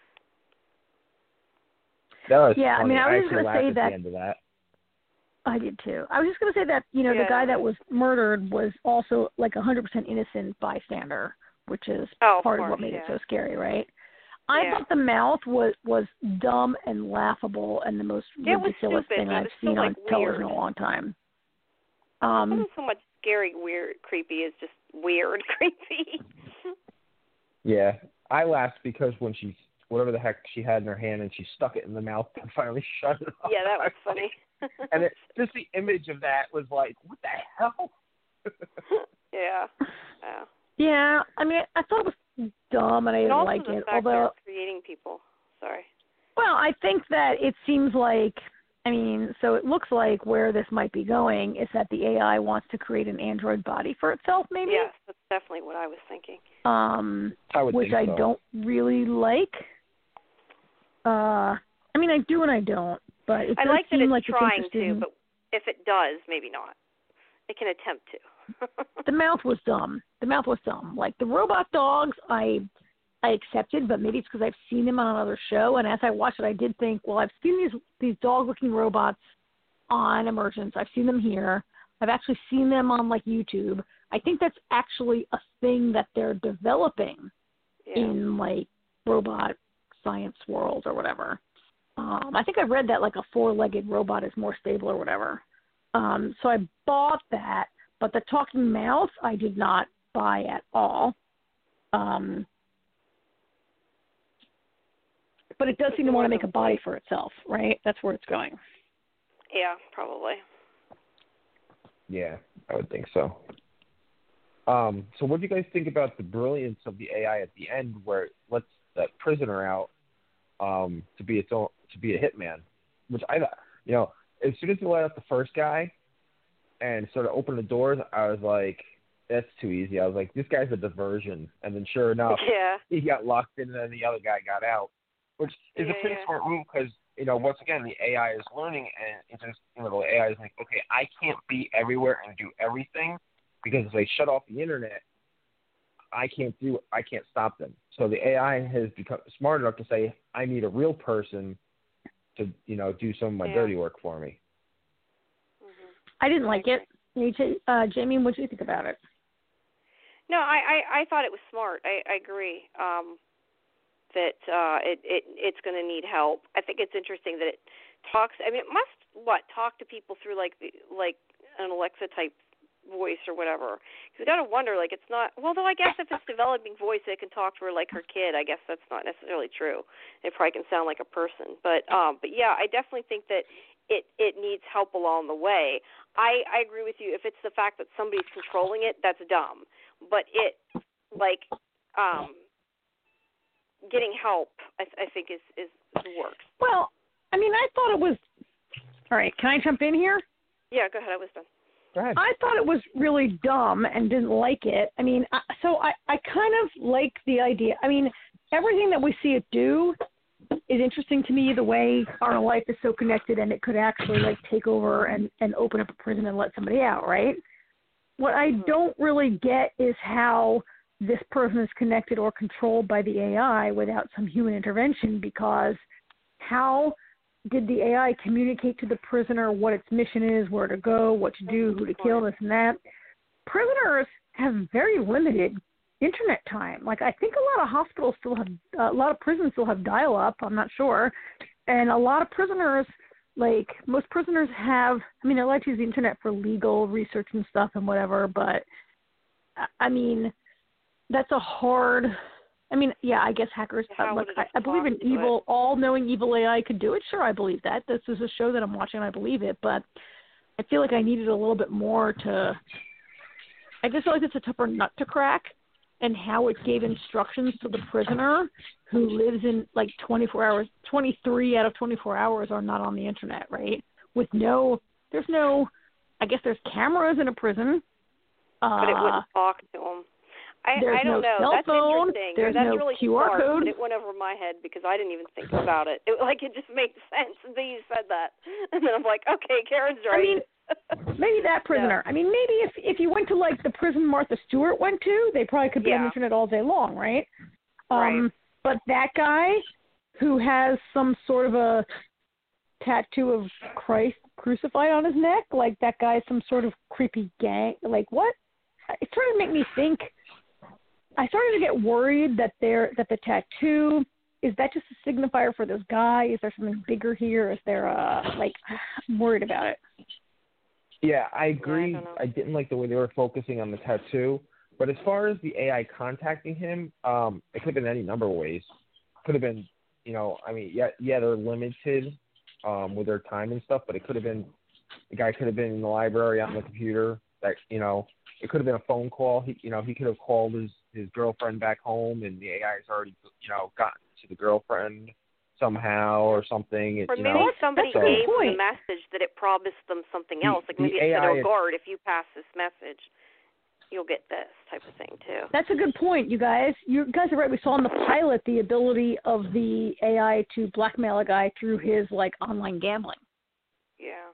That was Yeah, I funny. mean, I was just actually gonna laughed say at that- the end of that. I did too. I was just going to say that, you know, Yeah. the guy that was murdered was also like a one hundred percent innocent bystander, which is Oh, of part of course, what made yeah. it so scary, right? I yeah. thought the mouth was was dumb and laughable and the most It was ridiculous stupid, thing but it I've was seen still, on like, television in weird. a long time. It Um, wasn't so much scary, weird, creepy. It's just weird, creepy. Yeah, I laughed because when she, whatever the heck she had in her hand, and she stuck it in the mouth and finally shut it off. Yeah, that was funny. And it, just the image of that was like, what the hell? yeah. Yeah. yeah, I mean, I thought it was dumb and I And didn't also like the it. fact Although, they're creating people. Sorry. well, I think that it seems like, I mean, so it looks like where this might be going is that the A I wants to create an android body for itself, maybe. Yes, that's definitely what I was thinking. Um, I would which think I so. don't really like. Uh, I mean, I do and I don't, but it I does like that seem it's like trying it's to, interesting. but if it does, maybe not. It can attempt to. The mouth was dumb. The mouth was dumb. Like the robot dogs, I I accepted, but maybe it's because I've seen them on another show. And as I watched it, I did think, well, I've seen these these dog-looking robots on Emergence. I've seen them here. I've actually seen them on like YouTube. I think that's actually a thing that they're developing yeah. in like robot science world or whatever. Um, I think I read that like a four-legged robot is more stable or whatever. Um, so I bought that, but the talking mouse I did not buy at all. Um, but it does seem to want to make a body for itself, right? That's where it's going. Yeah, probably. Yeah, I would think so. Um, so what do you guys think about the brilliance of the A I at the end, where it lets that prisoner out um, to be its own, to be a hitman? Which I, you know, as soon as they let out the first guy and sort of opened the doors, I was like, that's too easy. I was like, this guy's a diversion. And then sure enough, yeah. he got locked in, and then the other guy got out, which is yeah, a pretty yeah. smart move because, you know, once again, the A I is learning, and it's just, you know, the A I is like, okay, I can't be everywhere and do everything, because if they shut off the internet, I can't do, I can't stop them. So the A I has become smart enough to say, I need a real person to, you know, do some of my yeah. dirty work for me. Mm-hmm. I didn't like it. Uh, Jamie, what do you think about it? No, I, I, I thought it was smart. I, I agree um, that uh, it, it it's going to need help. I think it's interesting that it talks. I mean, it must what talk to people through like the like an Alexa type voice or whatever. Because you got to wonder, like, it's not. Well, though I guess if it's developing voice, it can talk to her like her kid. I guess that's not necessarily true. It probably can sound like a person. But um, but yeah, I definitely think that it it needs help along the way. I I agree with you. If it's the fact that somebody's controlling it, that's dumb. But it, like, um, getting help, I, I think, is, is, is works. Well, I mean, I thought it was – all right, can I jump in here? Yeah, go ahead. I was done. Go ahead. I thought it was really dumb and didn't like it. I mean, I, so I, I kind of like the idea. I mean, everything that we see it do is interesting to me, the way our life is so connected and it could actually, like, take over and, and open up a prison and let somebody out, right? What I don't really get is how this person is connected or controlled by the A I without some human intervention, because how did the A I communicate to the prisoner what its mission is, where to go, what to do, who to kill, this and that? Prisoners have very limited internet time. Like, I think a lot of hospitals still have, uh, a lot of prisons still have dial-up, I'm not sure. And a lot of prisoners, like, most prisoners have, I mean, they're allowed to use the internet for legal research and stuff and whatever, but, I mean, that's a hard, I mean, yeah, I guess hackers, How like, would I, it I believe in talk to evil, it? all-knowing evil A I could do it. Sure, I believe that. This is a show that I'm watching, I believe it, but I feel like I needed a little bit more to, I just feel like it's a tougher nut to crack, and how it gave instructions to the prisoner who lives in like twenty-four hours, twenty-three out of twenty-four hours are not on the internet, right? With no, there's no, I guess there's cameras in a prison. Uh, But it wouldn't talk to them. I, there's I don't no know. cell That's phone. interesting. There's That's no really Q R smart, code. but it went over my head because I didn't even think about it. It like it just made sense until you said that, and then I'm like, okay, Karen's right. I mean, maybe that prisoner. No. I mean, maybe if if you went to like the prison Martha Stewart went to, they probably could be Yeah. on the internet all day long, right? Right. Um, but that guy who has some sort of a tattoo of Christ crucified on his neck, like that guy's some sort of creepy gang. Like what? It's starting to make me think. I started to get worried that there that the tattoo is that just a signifier for this guy? Is there something bigger here? Is there a, like, I'm worried about it. Yeah, I agree. Yeah, I don't know. I didn't like the way they were focusing on the tattoo. But as far as the A I contacting him, um, it could have been any number of ways. Could have been, you know, I mean, yeah, yeah, they're limited um, with their time and stuff, but it could have been, the guy could have been in the library on the computer. That, you know, it could have been a phone call. He, you know, he could have called his, his girlfriend back home, and the A I has already, you know, gotten to the girlfriend somehow or something. Or you maybe know, somebody that's a good gave point. them a message that it promised them something The- else. Like the maybe it said, A I oh, is- guard, if you pass this message, you'll get this type of thing, too. That's a good point, you guys. You guys are right. We saw in the pilot the ability of the A I to blackmail a guy through his, like, online gambling. Yeah.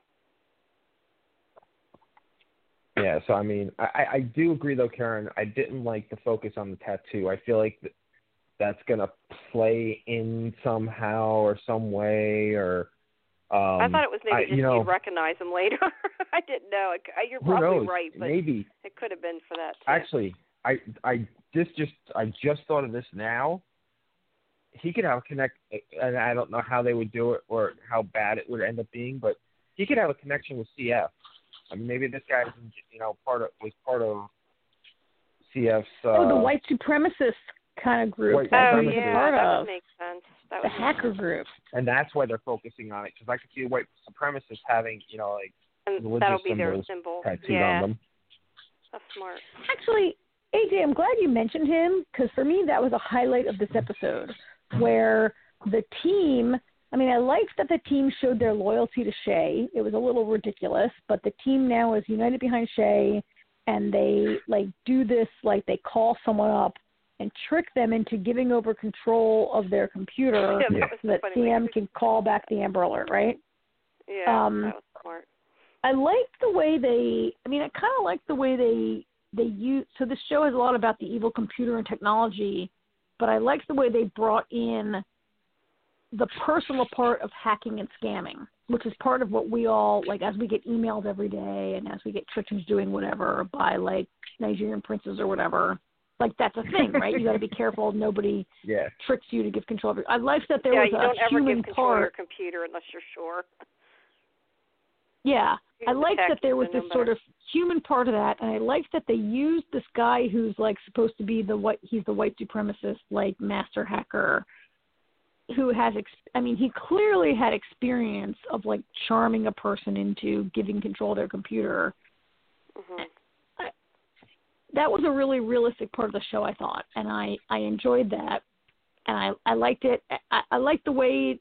Yeah, so I mean, I, I do agree though, Karen. I didn't like the focus on the tattoo. I feel like th- that's gonna play in somehow or some way, or um, I thought it was maybe I, just you know, you'd recognize him later. I didn't know. It, you're who probably knows? right, but Maybe it could have been for that, too. actually, I I this just I just thought of this now. He could have a connect, and I don't know how they would do it or how bad it would end up being, but he could have a connection with C F. I mean, maybe this guy, you know, part of was part of C F's. Uh, oh, the white supremacist kind of group White that Oh, he's a yeah, part that of. would make sense. That The would make hacker sense. group. and that's why they're focusing on it, because I could see white supremacists having, you know, like And religious that'll be their symbols symbol. tattooed Yeah, on them. that's smart. Actually, A J, I'm glad you mentioned him, because for me that was a highlight of this episode, where the team, I mean, I liked that the team showed their loyalty to Shay. It was a little ridiculous, but the team now is united behind Shay, and they, like, do this, like, they call someone up and trick them into giving over control of their computer Yeah, that was so that funny. C M can call back the Amber Alert, right? Yeah, um, that was smart. I liked the way they, I mean, I kind of liked the way they, they use, so this show has a lot about the evil computer and technology, but I liked the way they brought in the personal part of hacking and scamming, which is part of what we all, like, as we get emailed every day and as we get tricked into doing whatever by, like, Nigerian princes or whatever, like, that's a thing, right? You got to be careful nobody Yeah. tricks you to give control of it. I liked that there yeah, was you a don't ever human give control part. of your computer unless you're sure. Yeah, I Use the liked tech, that there you was know this better. sort of human part of that, and I liked that they used this guy who's, like, supposed to be the white, he's the white supremacist, like, master hacker, who has, ex- I mean, he clearly had experience of, like, charming a person into giving control of their computer. Mm-hmm. I, that was a really realistic part of the show, I thought, and I, I enjoyed that, and I, I liked it. I, I liked the way,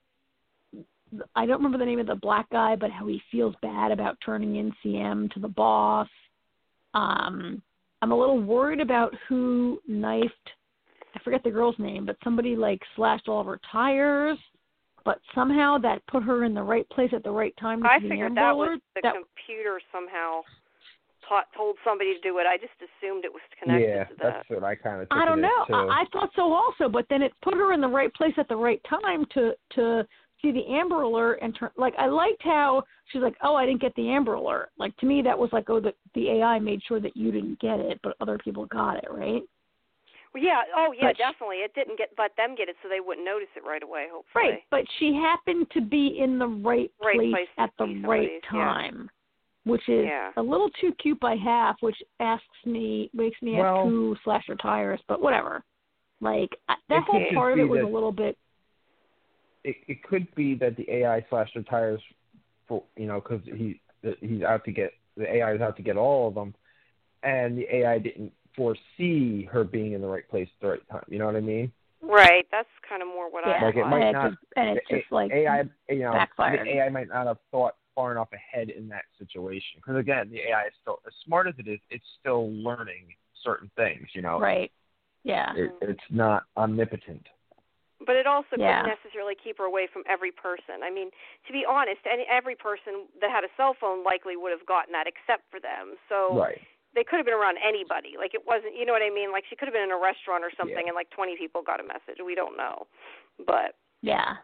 I don't remember the name of the black guy, but how he feels bad about turning in C M to the boss. Um, I'm a little worried about who knifed, I forget the girl's name, but somebody, like, slashed all of her tires, but somehow that put her in the right place at the right time to I see the figured Amber that Alert. was the That- computer somehow taught, told somebody to do it. I just assumed it was connected Yeah, to that. that's what I kind of. I don't know. Too. I, I thought so also, but then it put her in the right place at the right time to to see the Amber Alert and turn. Like, I liked how she's like, "Oh, I didn't get the Amber Alert." Like, to me, that was like, "Oh, the the A I made sure that you didn't get it, but other people got it, right?" Well, yeah. Oh, yeah, But she- definitely. It didn't get let them get it, so they wouldn't notice it right away. Hopefully. Right, but she happened to be in the right, Right place, place to at the see right somebody's, yeah. time, which is Yeah. a little too cute by half, which asks me, makes me Well- ask who slashed her tires, but whatever. Like, I- that It whole could part of be it was that- a little bit, It, it could be that the A I slashed the tires, for you know, because he he's out to get the A I is out to get all of them, and the A I didn't foresee her being in the right place at the right time. You know what I mean? Right. That's kind of more what yeah, I Like, it thought. might and, not- it's just, and it's The just like, A I, you know, backfired. the A I might not have thought far enough ahead in that situation. Because again, the A I is still, as smart as it is, it's still learning certain things. You know, right, yeah. it, it's not omnipotent. But it also Yeah. couldn't necessarily keep her away from every person. I mean, to be honest, any every person that had a cell phone likely would have gotten that except for them. So Right. they could have been around anybody. Like, it wasn't, you know what I mean? Like, she could have been in a restaurant or something Yeah. and, like, twenty people got a message. We don't know. But, Yeah.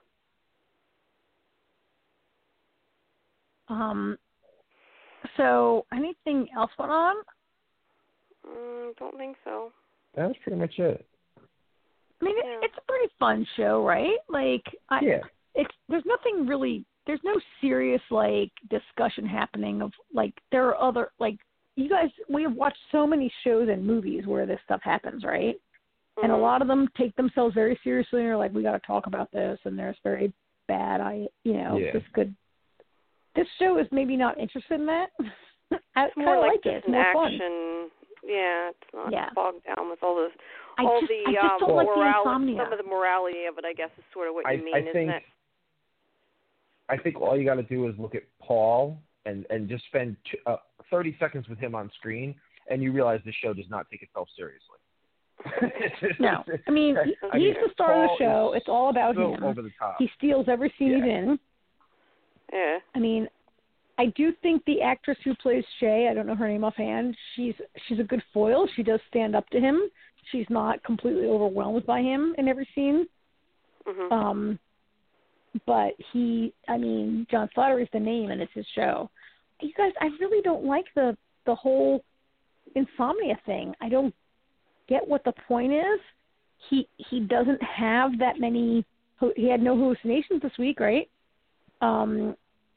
Um. So, anything else went on? mm, don't think so. That's pretty much it. I mean, Yeah. it, it's a pretty fun show, right? Like, I, Yeah. it's there's nothing really, there's no serious like discussion happening of like there are other like you guys we have watched so many shows and movies where this stuff happens, right? Mm-hmm. And a lot of them take themselves very seriously and are like, we got to talk about this, and there's very bad, I you know, Yeah. this could. This show is maybe not interested in that. I It's kind more of like, like it. just It's an more action. fun. Yeah, it's not Yeah. bogged down with all those. I all just, the I just um, don't like the morality, insomnia. some of the morality of it, I guess, is sort of what you I, mean, I isn't think, it? I think all you got to do is look at Paul and, and just spend t- uh, thirty seconds with him on screen, and you realize the show does not take itself seriously. No. I mean, he, I he's mean, the star Paul of the show. is It's all about so him. over the top. He steals every scene he's Yeah. in. Yeah. I mean, I do think the actress who plays Shay, I don't know her name offhand, she's she's a good foil. She does stand up to him. She's not completely overwhelmed by him in every scene. Mm-hmm. Um, but he, I mean, John Slattery's the name, and it's his show. You guys, I really don't like the the whole insomnia thing. I don't get what the point is. He he doesn't have that many. He had no hallucinations this week, right? Um,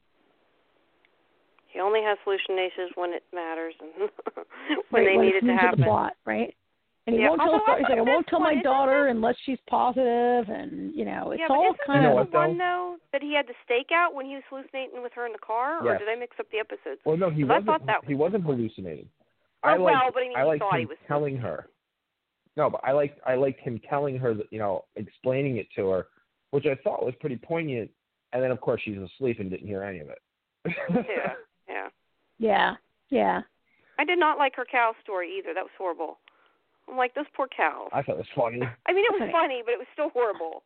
He only has hallucinations when it matters and when right, they when need it's it to news of happen. the plot, right? And he Yeah, won't tell although us. I He's like, I thought won't this tell one, my isn't daughter this- unless she's positive, and you know, it's yeah, but all isn't kind You of. know this what, the one, though? though, that he had the stakeout when he was hallucinating with her in the car? Or Yes. did I mix up the episodes? Well, no, he 'Cause I wasn't. thought that was he wasn't different. hallucinating. Oh, I well, liked, but I mean, I he liked thought him he was telling her. No, but I liked I liked him telling her that, you know, explaining it to her, which I thought was pretty poignant. And then, of course, she's asleep and didn't hear any of it. Yeah, yeah. Yeah, yeah. I did not like her cow story either. That was horrible. I'm like, those poor cows. I thought it was funny. I mean, it was Okay. funny, but it was still horrible.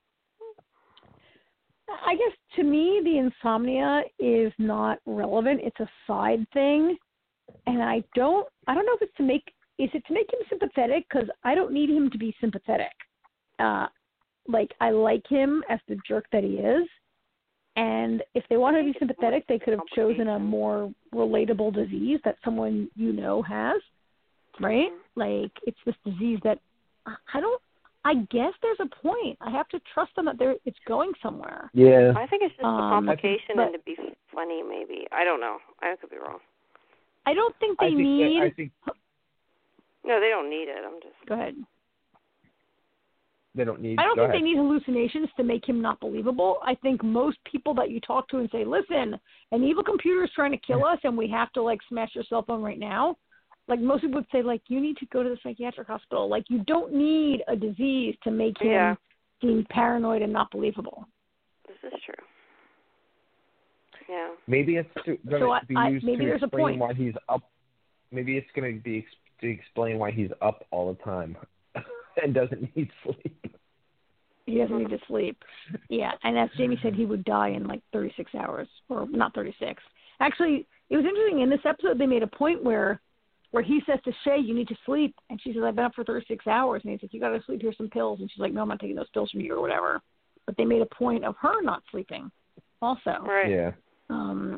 I guess to me, the insomnia is not relevant. It's a side thing, and I don't. I don't know if it's to make. Is it to make him sympathetic? Because I don't need him to be sympathetic. Uh, like I like him as the jerk that he is, and if they wanted to be sympathetic, they could have chosen a more relatable disease that someone you know has, right? Like it's this disease that I don't. I guess there's a point. I have to trust them that they're it's going somewhere. Yeah. I think it's just Um, a complication but- and to be funny, maybe. I don't know. I could be wrong. I don't think they I think need. that, I think No, they don't need it. I'm just. Go ahead. they don't need. I don't go think ahead. they need hallucinations to make him not believable. I think most people that you talk to and say, listen, an evil computer is trying to kill us and we have to, like, smash your cell phone right now. Like, most people would say, like, you need to go to the psychiatric hospital. Like, you don't need a disease to make him Yeah. seem paranoid and not believable. This is true. Yeah. Maybe it's to, going So I- to be I- used maybe to there's a explain point. why he's up. Maybe it's going to be ex- to explain why he's up all the time and doesn't need sleep. He doesn't need to sleep. Yeah, and as Jamie said, he would die in, like, thirty-six hours. Or not thirty-six. Actually, it was interesting. In this episode, they made a point where where he says to Shay, you need to sleep. And she says, I've been up for thirty-six hours. And he's like, you got to sleep. Here's some pills. And she's like, no, I'm not taking those pills from you or whatever. But they made a point of her not sleeping also. Right. Yeah. Um,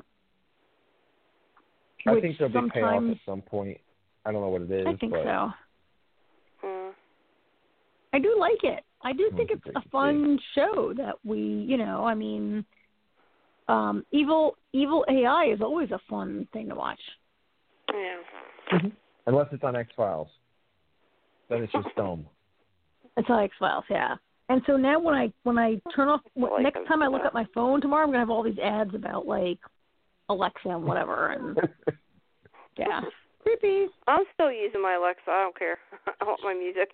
I which think there'll be payoff sometimes- at some point. I don't know what it is. I think but so. Mm. I do like it. I do think That's it's what a they fun show that we, you know, I mean, um, evil evil A I is always a fun thing to watch. Yeah. Unless it's on X-Files. Then it's just dumb. It's on X-Files, yeah. And so now when I when I turn off I like next those time I look stuff. at my phone tomorrow, I'm gonna have all these ads about like Alexa and whatever, and yeah, creepy. I'm still using my Alexa. I don't care. I want my music.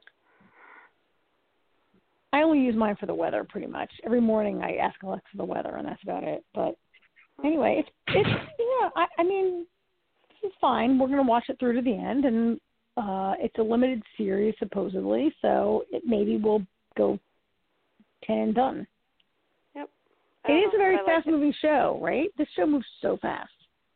I only use mine for the weather, pretty much. Every morning I ask Alexa the weather, and that's about it. But anyway, it's it's yeah. I, I mean, this is fine. We're gonna watch it through to the end, and uh, it's a limited series supposedly, so it maybe will go ten and done. Yep. It is a very I like fast-moving show, right? This show moves so fast.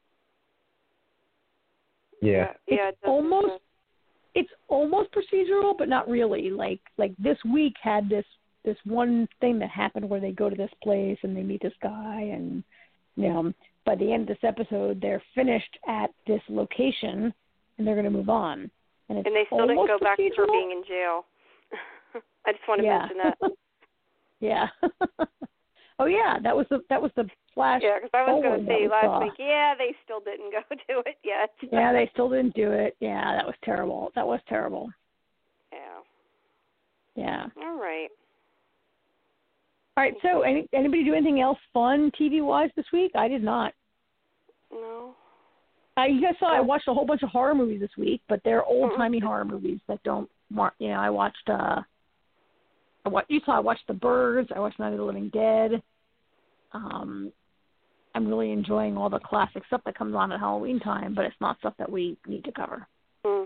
Yeah. Yeah. yeah it It's does almost make it's almost procedural, but not really. Like like this week had this this one thing that happened where they go to this place and they meet this guy, and you know, by the end of this episode, they're finished at this location and they're going to move on. And it's And they still didn't almost go back to her procedural. being in jail. I just want to yeah. mention that. yeah. oh yeah, that was the that was the flash. Yeah, because I was going to say last saw. week. Yeah, they still didn't go to it yet. yeah, they still didn't do it. Yeah, that was terrible. That was terrible. Yeah. Yeah. All right. All right. So, any, anybody do anything else fun T V wise this week? I did not. No. Uh, you guys saw I watched a whole bunch of horror movies this week, but they're old timey Mm-hmm. horror movies that don't. Mar- you know, I watched. Uh, I watched. You saw I watched The Birds. I watched Night of the Living Dead. Um, I'm really enjoying all the classic stuff that comes on at Halloween time, but it's not stuff that we need to cover. Hmm.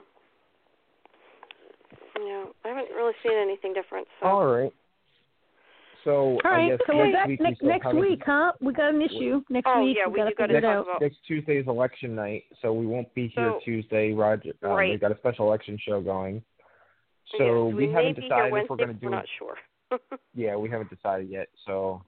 No, I haven't really seen anything different. So. All right. So All I right, guess so next we're back week next, we still next haven't- week, huh? We got an issue next Oh, week. yeah, we, we got to do gotta figure it talk out. about- Next Tuesday's election night, so we won't be here So- Tuesday. Roger, um, Right. we've got a special election show going. So yes, we, we may haven't be here decided Wednesday, if we're going to but do. We're not sure. Yeah, we haven't decided yet. So.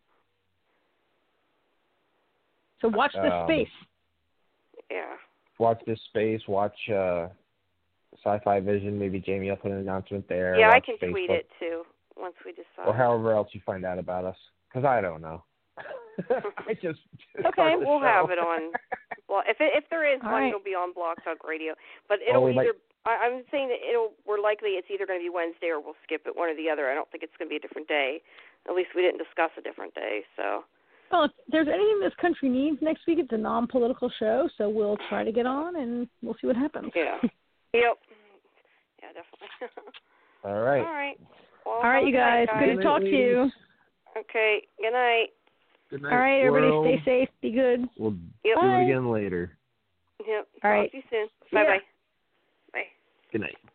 So watch this um, space. Yeah. Watch this space. Watch uh, Sci-Fi Vision. Maybe Jamie will put an announcement there. Yeah, I watch can Facebook, tweet it too once we decide. or however else you find out about us, because I don't know. I just Okay, start the we'll show. have it on. Well, if it, if there is All one, right. it'll be on Blog Talk Radio. But it'll we either. might- I, I'm saying that it'll. We're likely it's either going to be Wednesday or we'll skip it, one or the other. I don't think it's going to be a different day. At least we didn't discuss a different day. So. Well, if there's anything this country needs next week, it's a non-political show, so we'll try to get on, and we'll see what happens. Yeah. Yep. Yeah, definitely. All right. All right. Well, All right, have a you good night, guys. Good to talk to you. Okay. Good night. Good night, All right, everybody, world. stay safe. Be good. We'll Yep. do Bye. it again later. Yep. All right. Talk to you soon. See ya. Bye-bye. Bye. Good night.